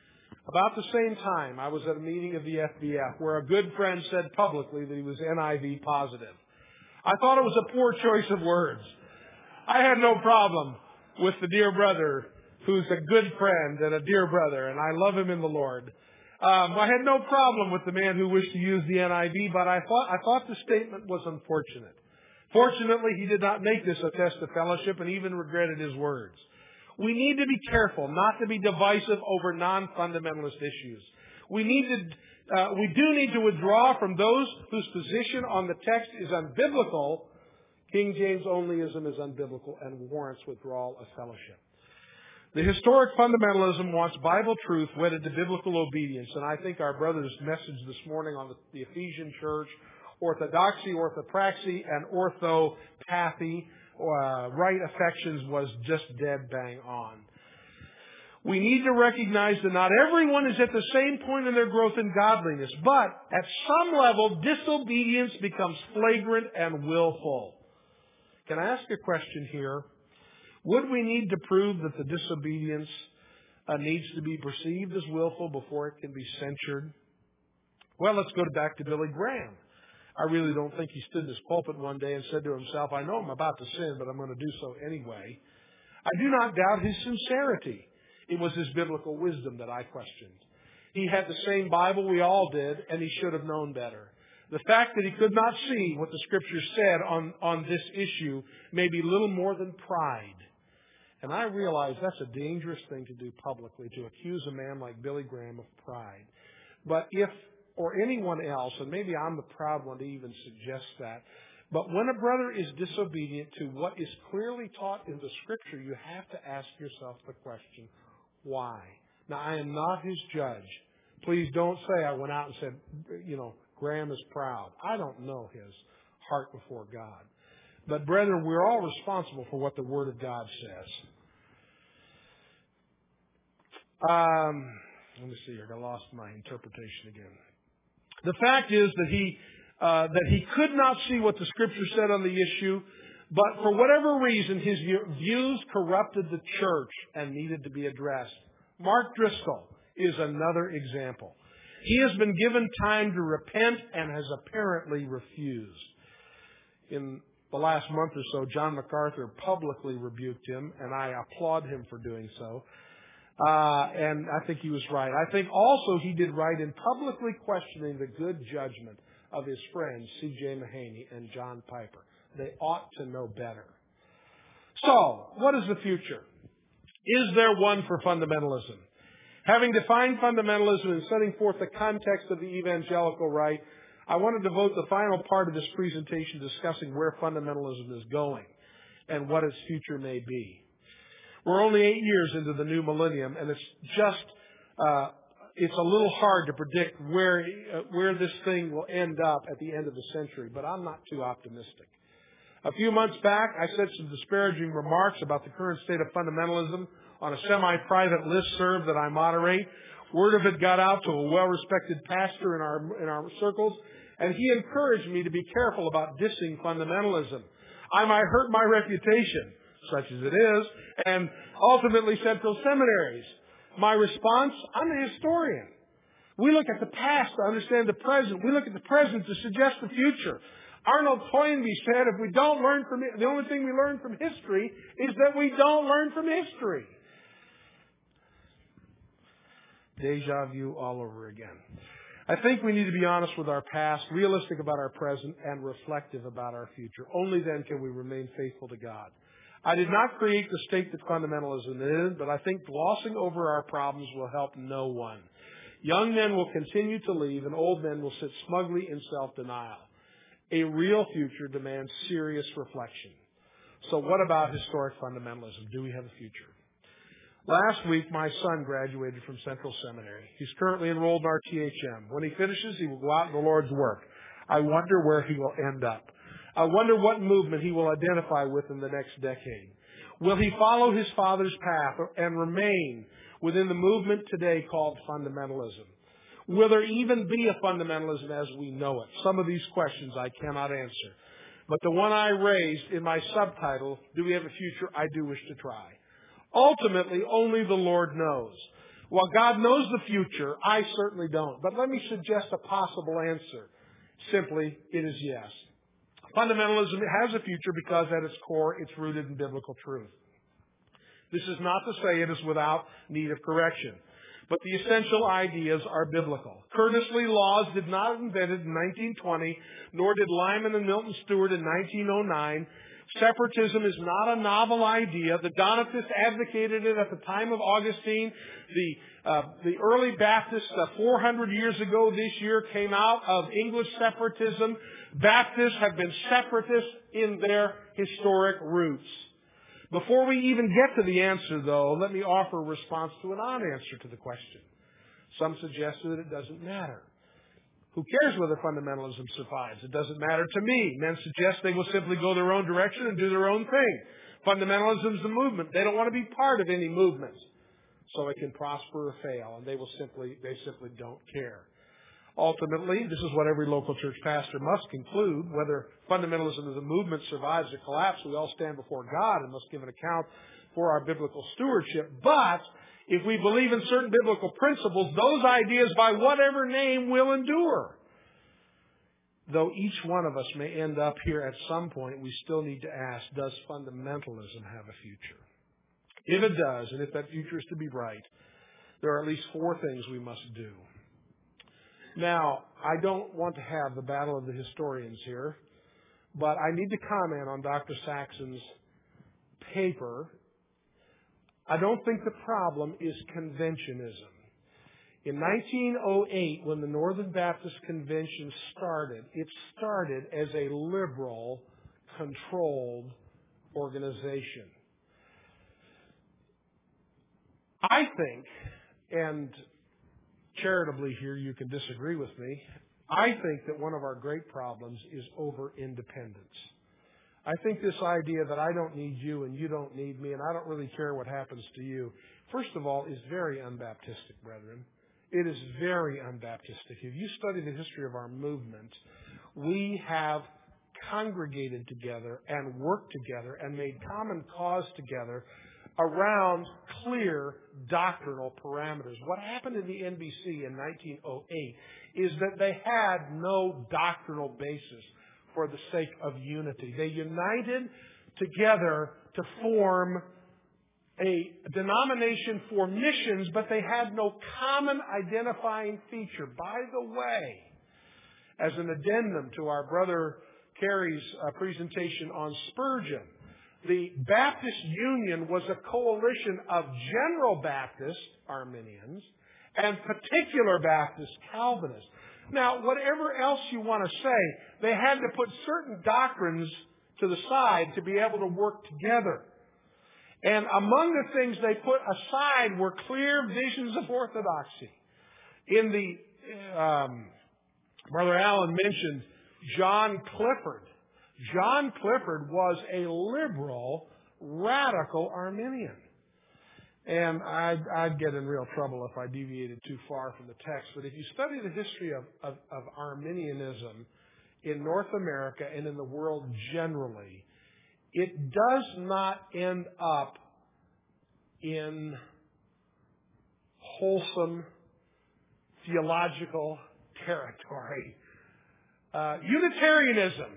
About the same time, I was at a meeting of the F B F where a good friend said publicly that he was N I V positive. I thought it was a poor choice of words. I had no problem with the dear brother who's a good friend and a dear brother, and I love him in the Lord. Um, I had no problem with the man who wished to use the N I V, but I thought, I thought the statement was unfortunate. Fortunately, he did not make this a test of fellowship and even regretted his words. We need to be careful not to be divisive over non-fundamentalist issues. We need to, uh, we do need to withdraw from those whose position on the text is unbiblical. King James onlyism is unbiblical and warrants withdrawal of fellowship. The historic fundamentalism wants Bible truth wedded to biblical obedience, and I think our brother's message this morning on the, the Ephesian church, orthodoxy, orthopraxy, and orthopathy, uh, right affections, was just dead bang on. We need to recognize that not everyone is at the same point in their growth in godliness, but at some level, disobedience becomes flagrant and willful. Can I ask a question here? Would we need to prove that the disobedience uh, needs to be perceived as willful before it can be censured? Well, let's go back to Billy Graham. I really don't think he stood in his pulpit one day and said to himself, I know I'm about to sin, but I'm going to do so anyway. I do not doubt his sincerity. It was his biblical wisdom that I questioned. He had the same Bible we all did, and he should have known better. The fact that he could not see what the Scripture said on, on this issue may be little more than pride. And I realize that's a dangerous thing to do publicly, to accuse a man like Billy Graham of pride. But if, or anyone else, and maybe I'm the proud one to even suggest that, but when a brother is disobedient to what is clearly taught in the Scripture, you have to ask yourself the question, why? Now, I am not his judge. Please don't say I went out and said, you know, Graham is proud. I don't know his heart before God. But brethren, we're all responsible for what the Word of God says. Um, let me see here. I lost my interpretation again. The fact is that he uh, that he could not see what the Scripture said on the issue, but for whatever reason, his views corrupted the church and needed to be addressed. Mark Driscoll is another example. He has been given time to repent and has apparently refused. In the last month or so, John MacArthur publicly rebuked him, and I applaud him for doing so. Uh, and I think he was right. I think also he did right in publicly questioning the good judgment of his friends, C J Mahaney and John Piper. They ought to know better. So, what is the future? Is there one for fundamentalism? Having defined fundamentalism and setting forth the context of the evangelical right, I want to devote the final part of this presentation discussing where fundamentalism is going and what its future may be. We're only eight years into the new millennium, and it's just, uh, it's a little hard to predict where, uh, where this thing will end up at the end of the century, but I'm not too optimistic. A few months back, I said some disparaging remarks about the current state of fundamentalism on a semi-private listserv that I moderate. Word of it got out to a well-respected pastor in our, in our circles, and he encouraged me to be careful about dissing fundamentalism. I might hurt my reputation, such as it is, and ultimately Central Seminaries. My response, I'm a historian. We look at the past to understand the present. We look at the present to suggest the future. Arnold Toynbee said if we don't learn from it, the only thing we learn from history is that we don't learn from history. Deja vu all over again. I think we need to be honest with our past, realistic about our present, and reflective about our future. Only then can we remain faithful to God. I did not create the state that fundamentalism is, but I think glossing over our problems will help no one. Young men will continue to leave, and old men will sit smugly in self-denial. A real future demands serious reflection. So what about historic fundamentalism? Do we have a future? Last week, my son graduated from Central Seminary. He's currently enrolled in R T H M. When he finishes, he will go out in the Lord's work. I wonder where he will end up. I wonder what movement he will identify with in the next decade. Will he follow his father's path and remain within the movement today called fundamentalism? Will there even be a fundamentalism as we know it? Some of these questions I cannot answer. But the one I raised in my subtitle, Do We Have a Future? I do wish to try. Ultimately, only the Lord knows. While God knows the future, I certainly don't. But let me suggest a possible answer. Simply, it is yes. Fundamentalism has a future because at its core, it's rooted in biblical truth. This is not to say it is without need of correction. But the essential ideas are biblical. Curtis Lee Laws did not invent it in nineteen twenty, nor did Lyman and Milton Stewart in nineteen oh nine. Separatism is not a novel idea. The Donatists advocated it at the time of Augustine. The, uh, the early Baptists, uh, four hundred years ago this year, came out of English separatism. Baptists have been separatists in their historic roots. Before we even get to the answer, though, let me offer a response to a non-answer to the question. Some suggest that it doesn't matter. Who cares whether fundamentalism survives? It doesn't matter to me. Men suggest they will simply go their own direction and do their own thing. Fundamentalism is a movement. They don't want to be part of any movement. So it can prosper or fail, and they will simply, they simply don't care. Ultimately, this is what every local church pastor must conclude. Whether fundamentalism as a movement survives or collapses, we all stand before God and must give an account for our biblical stewardship. But if we believe in certain biblical principles, those ideas, by whatever name, will endure. Though each one of us may end up here at some point, we still need to ask, does fundamentalism have a future? If it does, and if that future is to be bright, there are at least four things we must do. Now, I don't want to have the battle of the historians here, but I need to comment on Doctor Saxon's paper. I don't think the problem is conventionism. In nineteen oh eight, when the Northern Baptist Convention started, it started as a liberal, controlled organization. I think, and charitably here you can disagree with me, I think that one of our great problems is over-independence. I think this idea that I don't need you and you don't need me and I don't really care what happens to you, first of all, is very unbaptistic, brethren. It is very unbaptistic. If you study the history of our movement, we have congregated together and worked together and made common cause together around clear doctrinal parameters. What happened in the N B C in nineteen oh eight is that they had no doctrinal basis for the sake of unity. They united together to form a denomination for missions, but they had no common identifying feature. By the way, as an addendum to our brother Kerry's uh, presentation on Spurgeon, the Baptist Union was a coalition of General Baptist Arminians and Particular Baptist Calvinists. Now, whatever else you want to say, they had to put certain doctrines to the side to be able to work together. And among the things they put aside were clear visions of orthodoxy. In the, um, Brother Allen mentioned John Clifford. John Clifford was a liberal, radical Arminian. And I'd, I'd get in real trouble if I deviated too far from the text. But if you study the history of, of, of Arminianism in North America and in the world generally, it does not end up in wholesome theological territory. Uh, Unitarianism.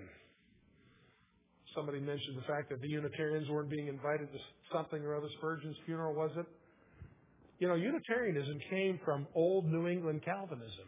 Somebody mentioned the fact that the Unitarians weren't being invited to something or other. Spurgeon's funeral, was it? You know, Unitarianism came from old New England Calvinism.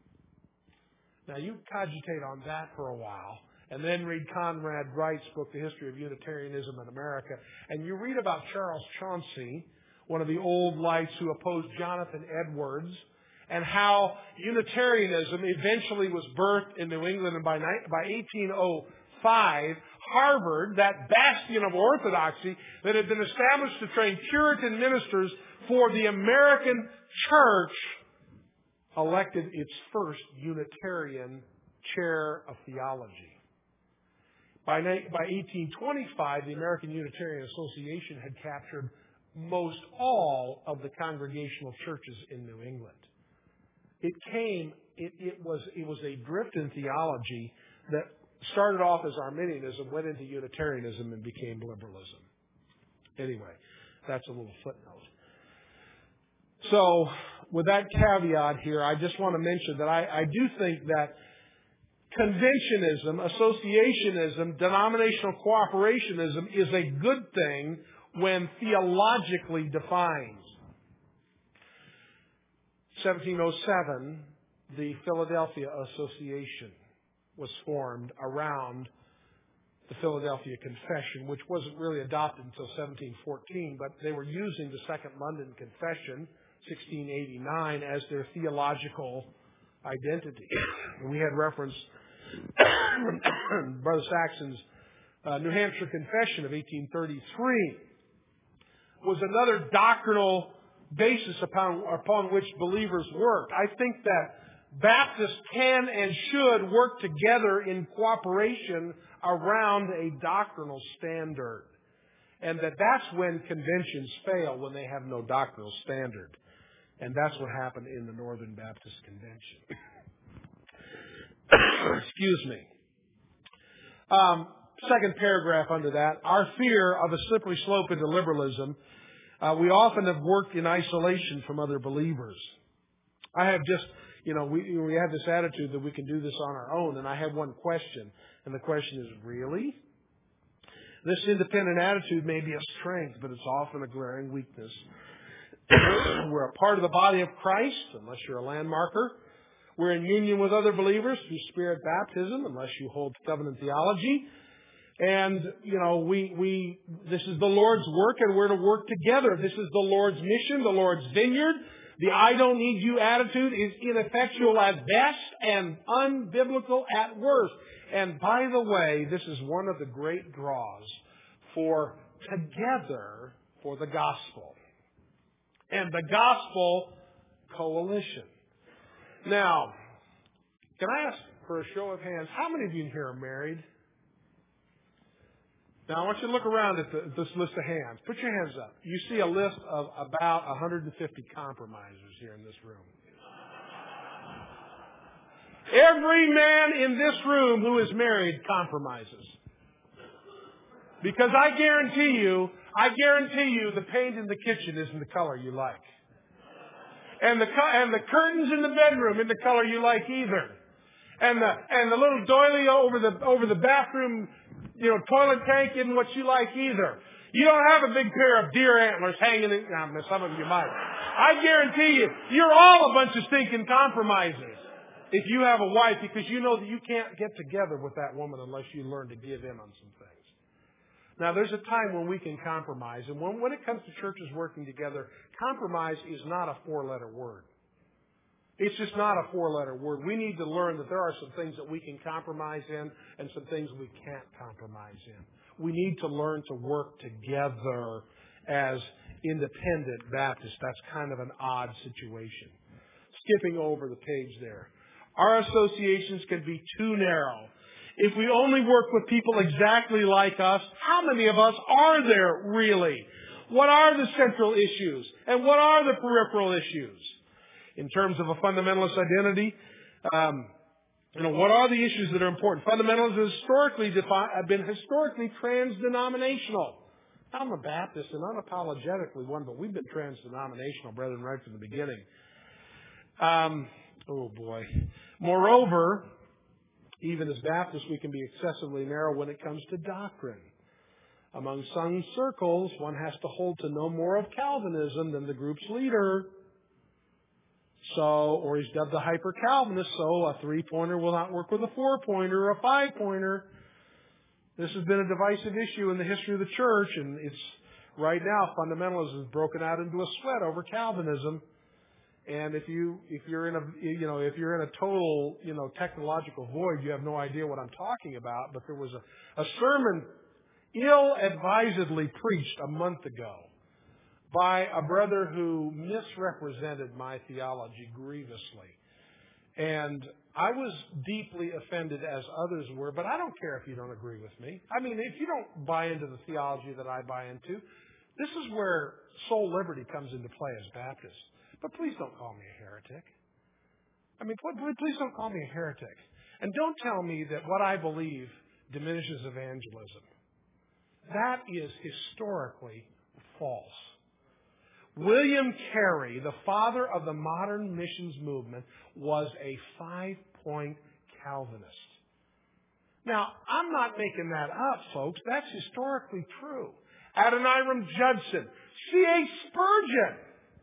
Now, you cogitate on that for a while, and then read Conrad Wright's book, The History of Unitarianism in America, and you read about Charles Chauncey, one of the old lights who opposed Jonathan Edwards, and how Unitarianism eventually was birthed in New England, and by eighteen oh five, Harvard, that bastion of orthodoxy that had been established to train Puritan ministers for the American church, elected its first Unitarian chair of theology. By eighteen twenty-five, the American Unitarian Association had captured most all of the congregational churches in New England. It came, it, it was, it was a drift in theology that started off as Arminianism, went into Unitarianism, and became liberalism. Anyway, that's a little footnote. So, with that caveat here, I just want to mention that I, I do think that conventionism, associationism, denominational cooperationism is a good thing when theologically defined. seventeen oh seven, the Philadelphia Association was formed around the Philadelphia Confession, which wasn't really adopted until seventeen fourteen, but they were using the Second London Confession, sixteen eighty-nine, as their theological identity. And we had reference Brother Saxon's uh, New Hampshire Confession of eighteen thirty-three was another doctrinal basis upon, upon which believers work. I think that Baptists can and should work together in cooperation around a doctrinal standard. And that that's when conventions fail, when they have no doctrinal standard. And that's what happened in the Northern Baptist Convention. Excuse me. Um, second paragraph under that. Our fear of a slippery slope into liberalism. Uh, we often have worked in isolation from other believers. I have just, you know, we, we have this attitude that we can do this on our own. And I have one question. And the question is, really? This independent attitude may be a strength, but it's often a glaring weakness. We're a part of the body of Christ, unless you're a landmarker. We're in union with other believers through Spirit baptism, unless you hold covenant theology. And, you know, we, we, this is the Lord's work, and we're to work together. This is the Lord's mission, the Lord's vineyard. The I don't need you attitude is ineffectual at best and unbiblical at worst. And by the way, this is one of the great draws for together for the gospel. And the gospel coalition. Now, can I ask for a show of hands, how many of you in here are married? Now, I want you to look around at, the, at this list of hands. Put your hands up. You see a list of about one hundred fifty compromisers here in this room. Every man in this room who is married compromises. Because I guarantee you, I guarantee you the paint in the kitchen isn't the color you like. And the, and the curtains in the bedroom isn't the color you like either. And the, and the little doily over the, over the bathroom, you know, toilet tank isn't what you like either. You don't have a big pair of deer antlers hanging in, now, some of you might. I guarantee you, you're all a bunch of stinking compromisers. If you have a wife, because you know that you can't get together with that woman unless you learn to give in on some things. Now, there's a time when we can compromise. And when, when it comes to churches working together, compromise is not a four-letter word. It's just not a four-letter word. We need to learn that there are some things that we can compromise in and some things we can't compromise in. We need to learn to work together as independent Baptists. That's kind of an odd situation. Skipping over the page there. Our associations can be too narrow. If we only work with people exactly like us, how many of us are there really? What are the central issues? And what are the peripheral issues? In terms of a fundamentalist identity, um, you know, what are the issues that are important? Fundamentalism has historically defi- have been historically trans-denominational. I'm a Baptist and unapologetically one, but we've been trans-denominational, brethren, right from the beginning. Um, oh boy. Moreover, even as Baptists, we can be excessively narrow when it comes to doctrine. Among some circles, one has to hold to no more of Calvinism than the group's leader. So, or he's dubbed a hyper-Calvinist, so a three-pointer will not work with a four-pointer or a five-pointer. This has been a divisive issue in the history of the church, and it's right now fundamentalism is broken out into a sweat over Calvinism. And if you if you're in a you know if you're in a total you know technological void, you have no idea what I'm talking about. But there was a, a sermon ill-advisedly preached a month ago by a brother who misrepresented my theology grievously. And I was deeply offended, as others were, but I don't care if you don't agree with me. I mean, if you don't buy into the theology that I buy into, this is where soul liberty comes into play as Baptists. But please don't call me a heretic. I mean, please don't call me a heretic. And don't tell me that what I believe diminishes evangelism. That is historically false. William Carey, the father of the modern missions movement, was a five-point Calvinist. Now, I'm not making that up, folks. That's historically true. Adoniram Judson, C A Spurgeon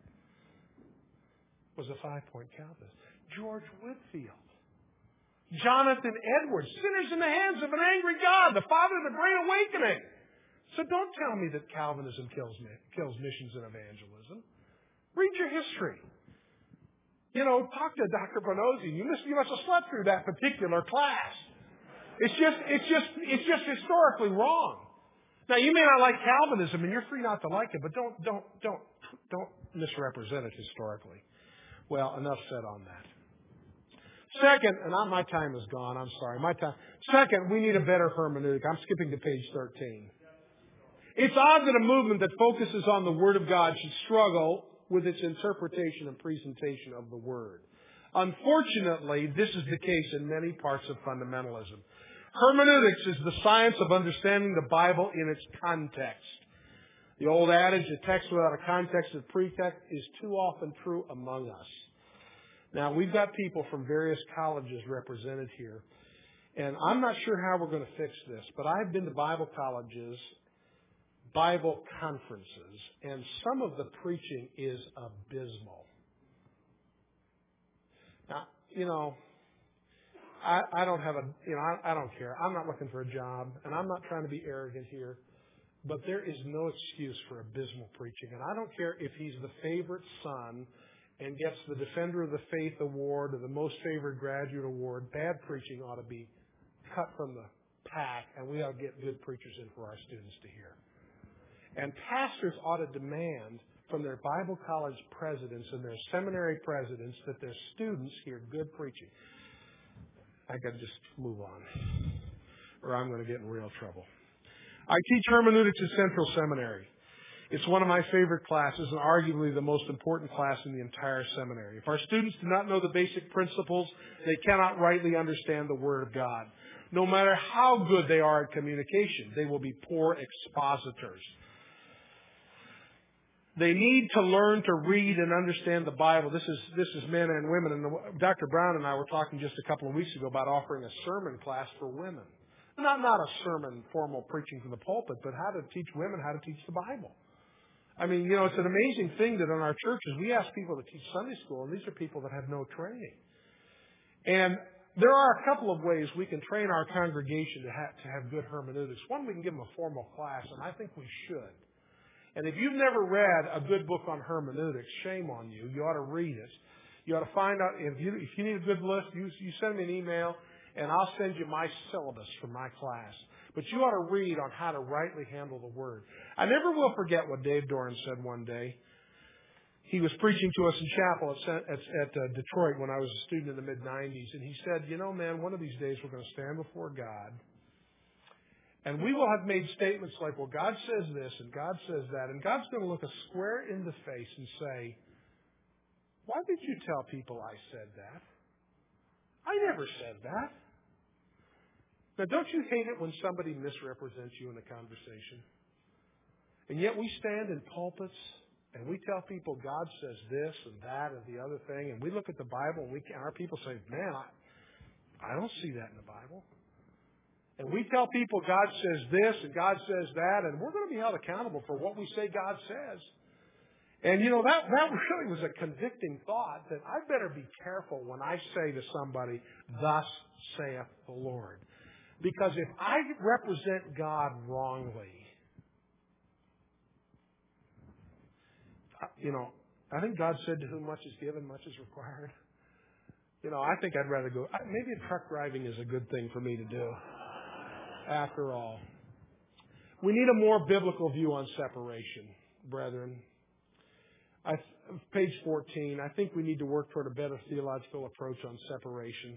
was a five-point Calvinist. George Whitefield, Jonathan Edwards, sinners in the hands of an angry God, the father of the Great Awakening. So don't tell me that Calvinism kills, kills missions and evangelism. Read your history. You know, talk to Doctor Bonosi. You must, you must have slept through that particular class. It's just, it's just, it's just historically wrong. Now, you may not like Calvinism, and you're free not to like it, but don't, don't, don't, don't misrepresent it historically. Well, enough said on that. Second, and I, my time is gone. I'm sorry. My time. Second, we need a better hermeneutic. I'm skipping to page thirteen. It's odd that a movement that focuses on the Word of God should struggle with its interpretation and presentation of the Word. Unfortunately, this is the case in many parts of fundamentalism. Hermeneutics is the science of understanding the Bible in its context. The old adage, a text without a context of pretext, is too often true among us. Now, we've got people from various colleges represented here, and I'm not sure how we're going to fix this, but I've been to Bible colleges, Bible conferences, and some of the preaching is abysmal. Now, you know, I, I don't have a, you know, I, I don't care. I'm not looking for a job, and I'm not trying to be arrogant here, but there is no excuse for abysmal preaching. And I don't care if he's the favorite son and gets the Defender of the Faith Award or the Most Favored Graduate Award. Bad preaching ought to be cut from the pack, and we ought to get good preachers in for our students to hear. And pastors ought to demand from their Bible college presidents and their seminary presidents that their students hear good preaching. I got to just move on, or I'm going to get in real trouble. I teach hermeneutics at Central Seminary. It's one of my favorite classes and arguably the most important class in the entire seminary. If our students do not know the basic principles, they cannot rightly understand the Word of God. No matter how good they are at communication, they will be poor expositors. They need to learn to read and understand the Bible. This is this is men and women. And Doctor Brown and I were talking just a couple of weeks ago about offering a sermon class for women. Not not a sermon, formal preaching from the pulpit, but how to teach women how to teach the Bible. I mean, you know, it's an amazing thing that in our churches we ask people to teach Sunday school, and these are people that have no training. And there are a couple of ways we can train our congregation to have, to have good hermeneutics. One, we can give them a formal class, and I think we should. And if you've never read a good book on hermeneutics, shame on you. You ought to read it. You ought to find out, if you, if you need a good list, you, you send me an email, and I'll send you my syllabus for my class. But you ought to read on how to rightly handle the Word. I never will forget what Dave Doran said one day. He was preaching to us in chapel at, at, at uh, Detroit when I was a student in the mid nineties. And he said, you know, man, one of these days we're going to stand before God. And we will have made statements like, well, God says this and God says that. And God's going to look us square in the face and say, why did you tell people I said that? I never said that. Now, don't you hate it when somebody misrepresents you in a conversation? And yet we stand in pulpits and we tell people God says this and that and the other thing. And we look at the Bible and, we, and our people say, man, I, I don't see that in the Bible. And we tell people God says this and God says that, and we're going to be held accountable for what we say God says. And, you know, that, that really was a convicting thought that I better be careful when I say to somebody, thus saith the Lord. Because if I represent God wrongly, you know, I think God said to whom much is given, much is required. You know, I think I'd rather go, maybe truck driving is a good thing for me to do. After all, we need a more biblical view on separation, brethren. I, page fourteen, I think we need to work toward a better theological approach on separation.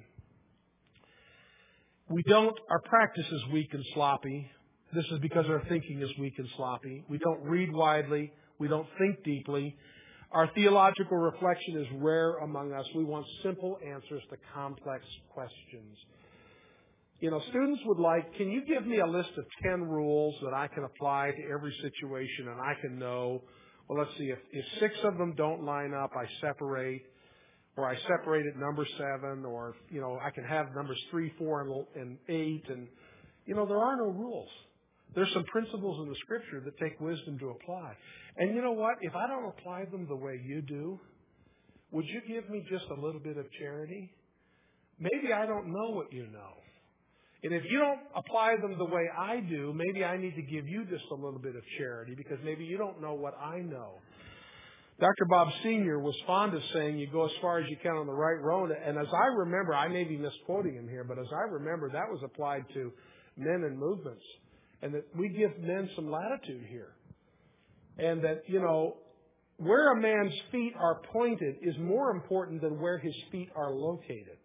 We don't, our practice is weak and sloppy. This is because our thinking is weak and sloppy. We don't read widely. We don't think deeply. Our theological reflection is rare among us. We want simple answers to complex questions. You know, students would like, can you give me a list of ten rules that I can apply to every situation and I can know well, let's see, if, if six of them don't line up, I separate, or I separate at number seven, or, you know, I can have numbers three, four, and, and eight, and, you know, there are no rules. There's some principles in the Scripture that take wisdom to apply. And you know what? If I don't apply them the way you do, would you give me just a little bit of charity? Maybe I don't know what you know. And if you don't apply them the way I do, maybe I need to give you just a little bit of charity because maybe you don't know what I know. Doctor Bob Senior was fond of saying you go as far as you can on the right road. And as I remember, I may be misquoting him here, but as I remember, that was applied to men and movements. And that we give men some latitude here. And that, you know, where a man's feet are pointed is more important than where his feet are located.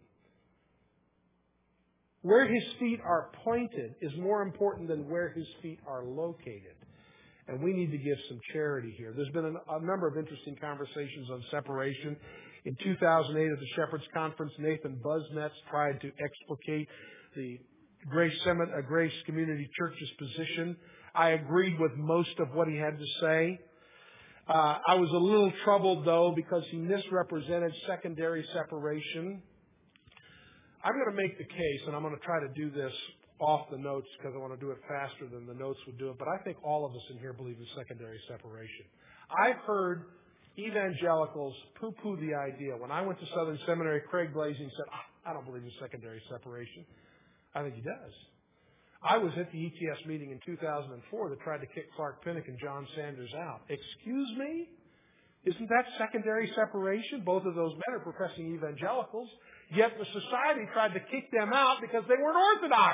Where his feet are pointed is more important than where his feet are located. And we need to give some charity here. There's been a, a number of interesting conversations on separation. In two thousand eight at the Shepherds Conference, Nathan Busnetz tried to explicate the Grace, Semi- uh, Grace Community Church's position. I agreed with most of what he had to say. Uh, I was a little troubled, though, because he misrepresented secondary separation. I'm going to make the case, and I'm going to try to do this off the notes because I want to do it faster than the notes would do it, but I think all of us in here believe in secondary separation. I've heard evangelicals poo-poo the idea. When I went to Southern Seminary, Craig Blazing said, ah, I don't believe in secondary separation. I think he does. I was at the E T S meeting in two thousand four that tried to kick Clark Pinnock and John Sanders out. Excuse me? Isn't that secondary separation? Both of those men are professing evangelicals. Yet the society tried to kick them out because they weren't orthodox.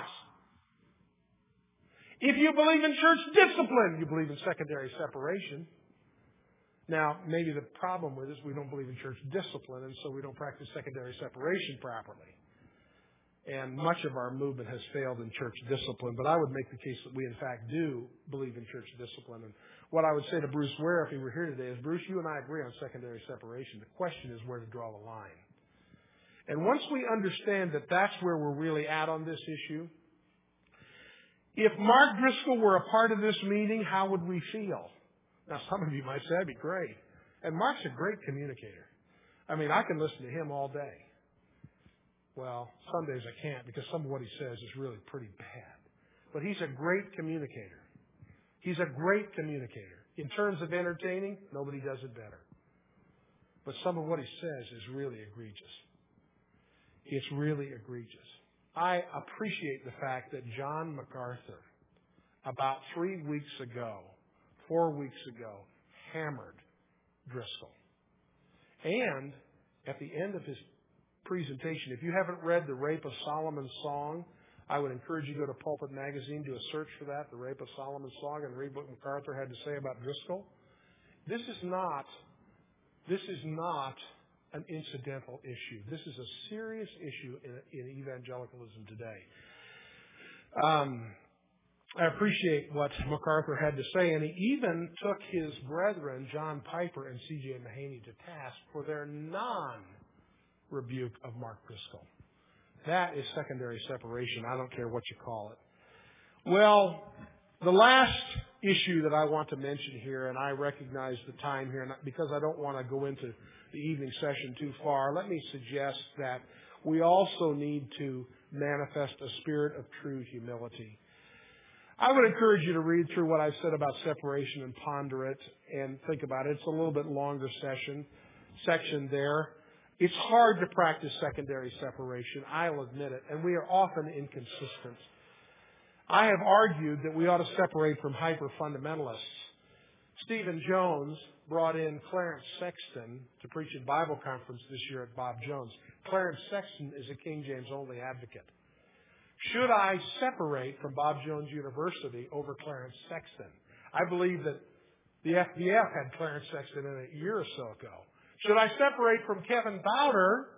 If you believe in church discipline, you believe in secondary separation. Now, maybe the problem with it is we don't believe in church discipline, and so we don't practice secondary separation properly. And much of our movement has failed in church discipline, but I would make the case that we, in fact, do believe in church discipline. And what I would say to Bruce Ware, if he were here today, is, Bruce, you and I agree on secondary separation. The question is where to draw the line. And once we understand that that's where we're really at on this issue, if Mark Driscoll were a part of this meeting, how would we feel? Now, some of you might say, that'd be great. And Mark's a great communicator. I mean, I can listen to him all day. Well, some days I can't because some of what he says is really pretty bad. But he's a great communicator. He's a great communicator. In terms of entertaining, nobody does it better. But some of what he says is really egregious. It's really egregious. I appreciate the fact that John MacArthur, about three weeks ago, four weeks ago, hammered Driscoll. And at the end of his presentation, if you haven't read The Rape of Solomon's Song, I would encourage you to go to Pulpit Magazine, do a search for that, The Rape of Solomon's Song, and read what MacArthur had to say about Driscoll. This is not, this is not an incidental issue. This is a serious issue in, in evangelicalism today. Um, I appreciate what MacArthur had to say, and he even took his brethren, John Piper and C J Mahaney, to task for their non-rebuke of Mark Driscoll. That is secondary separation. I don't care what you call it. Well, the last issue that I want to mention here, and I recognize the time here, and because I don't want to go into the evening session too far, let me suggest that we also need to manifest a spirit of true humility. I would encourage you to read through what I've said about separation and ponder it and think about it. It's a little bit longer session, section there. It's hard to practice secondary separation, I'll admit it, and we are often inconsistent. I have argued that we ought to separate from hyper-fundamentalists. Stephen Jones brought in Clarence Sexton to preach at Bible conference this year at Bob Jones. Clarence Sexton is a King James only advocate. Should I separate from Bob Jones University over Clarence Sexton? I believe that the F B F had Clarence Sexton in it a year or so ago. Should I separate from Kevin Bowder,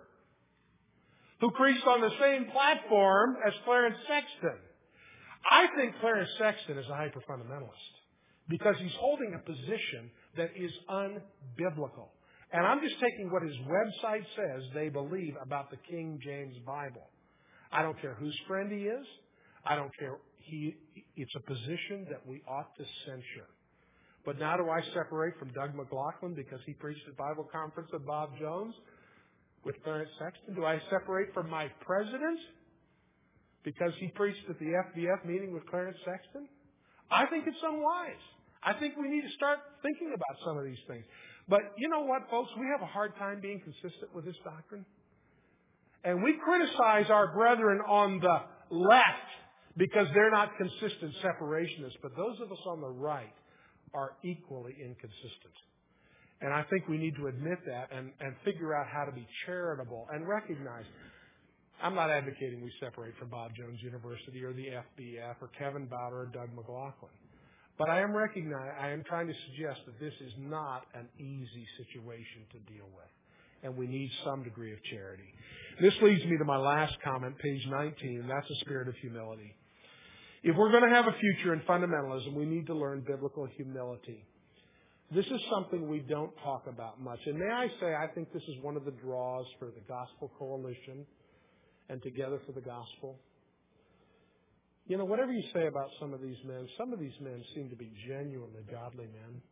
who preached on the same platform as Clarence Sexton? I think Clarence Sexton is a hyper-fundamentalist because he's holding a position that is unbiblical. And I'm just taking what his website says they believe about the King James Bible. I don't care whose friend he is. I don't care. He, it's a position that we ought to censure. But now do I separate from Doug McLaughlin because he preached at Bible conference with Bob Jones with Clarence Sexton? Do I separate from my president because he preached at the F B F meeting with Clarence Sexton? I think it's unwise. I think we need to start thinking about some of these things. But you know what, folks? We have a hard time being consistent with this doctrine. And we criticize our brethren on the left because they're not consistent separationists. But those of us on the right are equally inconsistent. And I think we need to admit that and, and figure out how to be charitable and recognize. I'm not advocating we separate from Bob Jones University or the F B F or Kevin Bowder or Doug McLaughlin. But I am recognize, I am trying to suggest that this is not an easy situation to deal with. And we need some degree of charity. This leads me to my last comment, page nineteen, and that's the spirit of humility. If we're going to have a future in fundamentalism, we need to learn biblical humility. This is something we don't talk about much. And may I say, I think this is one of the draws for the Gospel Coalition and Together for the Gospel. You know, whatever you say about some of these men, some of these men seem to be genuinely godly men.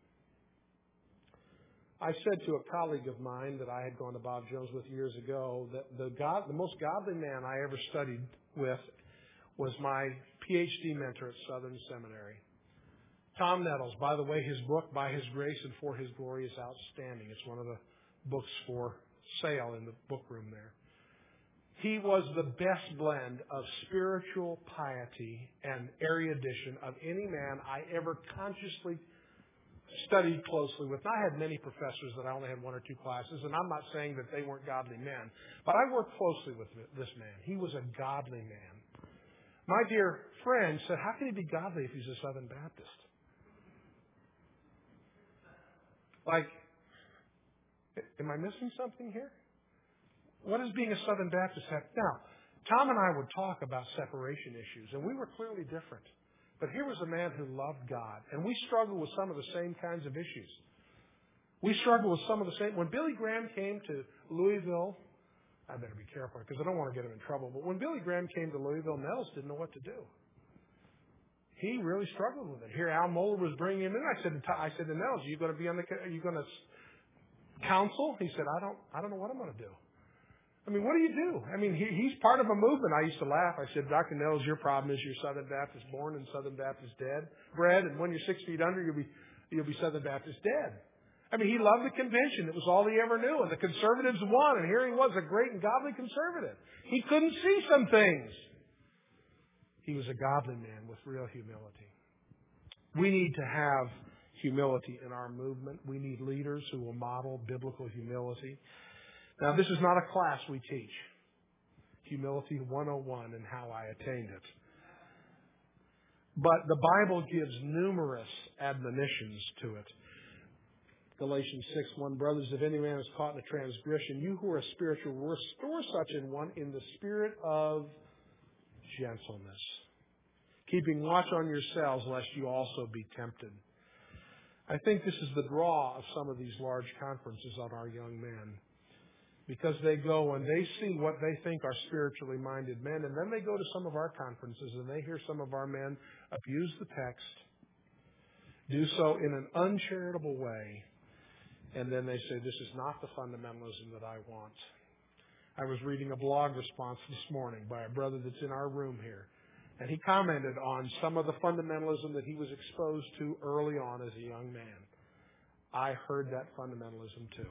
I said to a colleague of mine that I had gone to Bob Jones with years ago that the God, the most godly man I ever studied with was my P H D mentor at Southern Seminary. Tom Nettles. By the way, his book, By His Grace and For His Glory, is outstanding. It's one of the books for sale in the book room there. He was the best blend of spiritual piety and erudition of any man I ever consciously studied closely with. And I had many professors that I only had one or two classes, and I'm not saying that they weren't godly men, but I worked closely with this man. He was a godly man. My dear friend said, how can he be godly if he's a Southern Baptist? Like, am I missing something here? What does being a Southern Baptist have? Now, Tom and I would talk about separation issues, and we were clearly different. But here was a man who loved God, and we struggled with some of the same kinds of issues. We struggled with some of the same. When Billy Graham came to Louisville, I better be careful because I don't want to get him in trouble, but when Billy Graham came to Louisville, Nels didn't know what to do. He really struggled with it. Here, Al Mohler was bringing him in. I said, I said to Nels, are you going to be on the, are you going to counsel? He said, I don't, I don't know what I'm going to do. I mean, what do you do? I mean, he, he's part of a movement. I used to laugh. I said, Doctor Nels, your problem is you're Southern Baptist born and Southern Baptist dead, bred, and when you're six feet under, you'll be you'll be Southern Baptist dead. I mean, he loved the convention. It was all he ever knew, and the conservatives won, and here he was, a great and godly conservative. He couldn't see some things. He was a godly man with real humility. We need to have humility in our movement. We need leaders who will model biblical humility. Now, this is not a class we teach. Humility one oh one and how I attained it. But the Bible gives numerous admonitions to it. Galatians six one, brothers, if any man is caught in a transgression, you who are spiritual, restore such an one in the spirit of gentleness, keeping watch on yourselves, lest you also be tempted. I think this is the draw of some of these large conferences on our young men. Because they go and they see what they think are spiritually minded men, and then they go to some of our conferences and they hear some of our men abuse the text, do so in an uncharitable way, and then they say, this is not the fundamentalism that I want. I was reading a blog response this morning by a brother that's in our room here, and he commented on some of the fundamentalism that he was exposed to early on as a young man. I heard that fundamentalism too.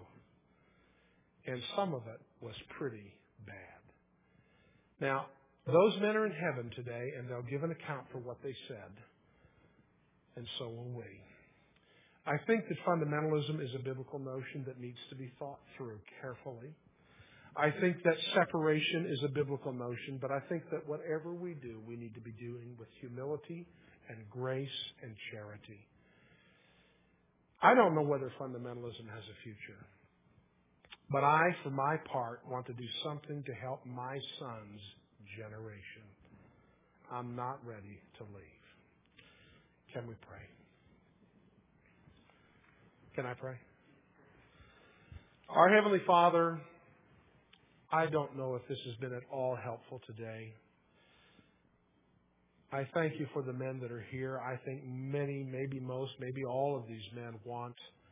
And some of it was pretty bad. Now, those men are in heaven today, and they'll give an account for what they said. And so will we. I think that fundamentalism is a biblical notion that needs to be thought through carefully. I think that separation is a biblical notion, but I think that whatever we do, we need to be doing with humility and grace and charity. I don't know whether fundamentalism has a future. But I, for my part, want to do something to help my son's generation. I'm not ready to leave. Can we pray? Can I pray? Our Heavenly Father, I don't know if this has been at all helpful today. I thank you for the men that are here. I think many, maybe most, maybe all of these men want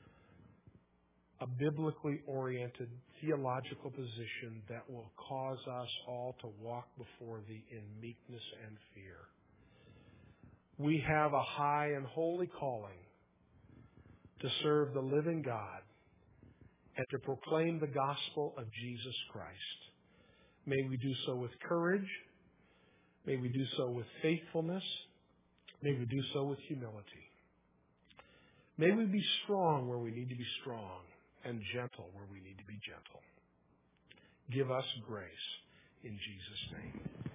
a biblically oriented theological position that will cause us all to walk before Thee in meekness and fear. We have a high and holy calling to serve the living God and to proclaim the gospel of Jesus Christ. May we do so with courage. May we do so with faithfulness. May we do so with humility. May we be strong where we need to be strong and gentle where we need to be gentle. Give us grace in Jesus' name.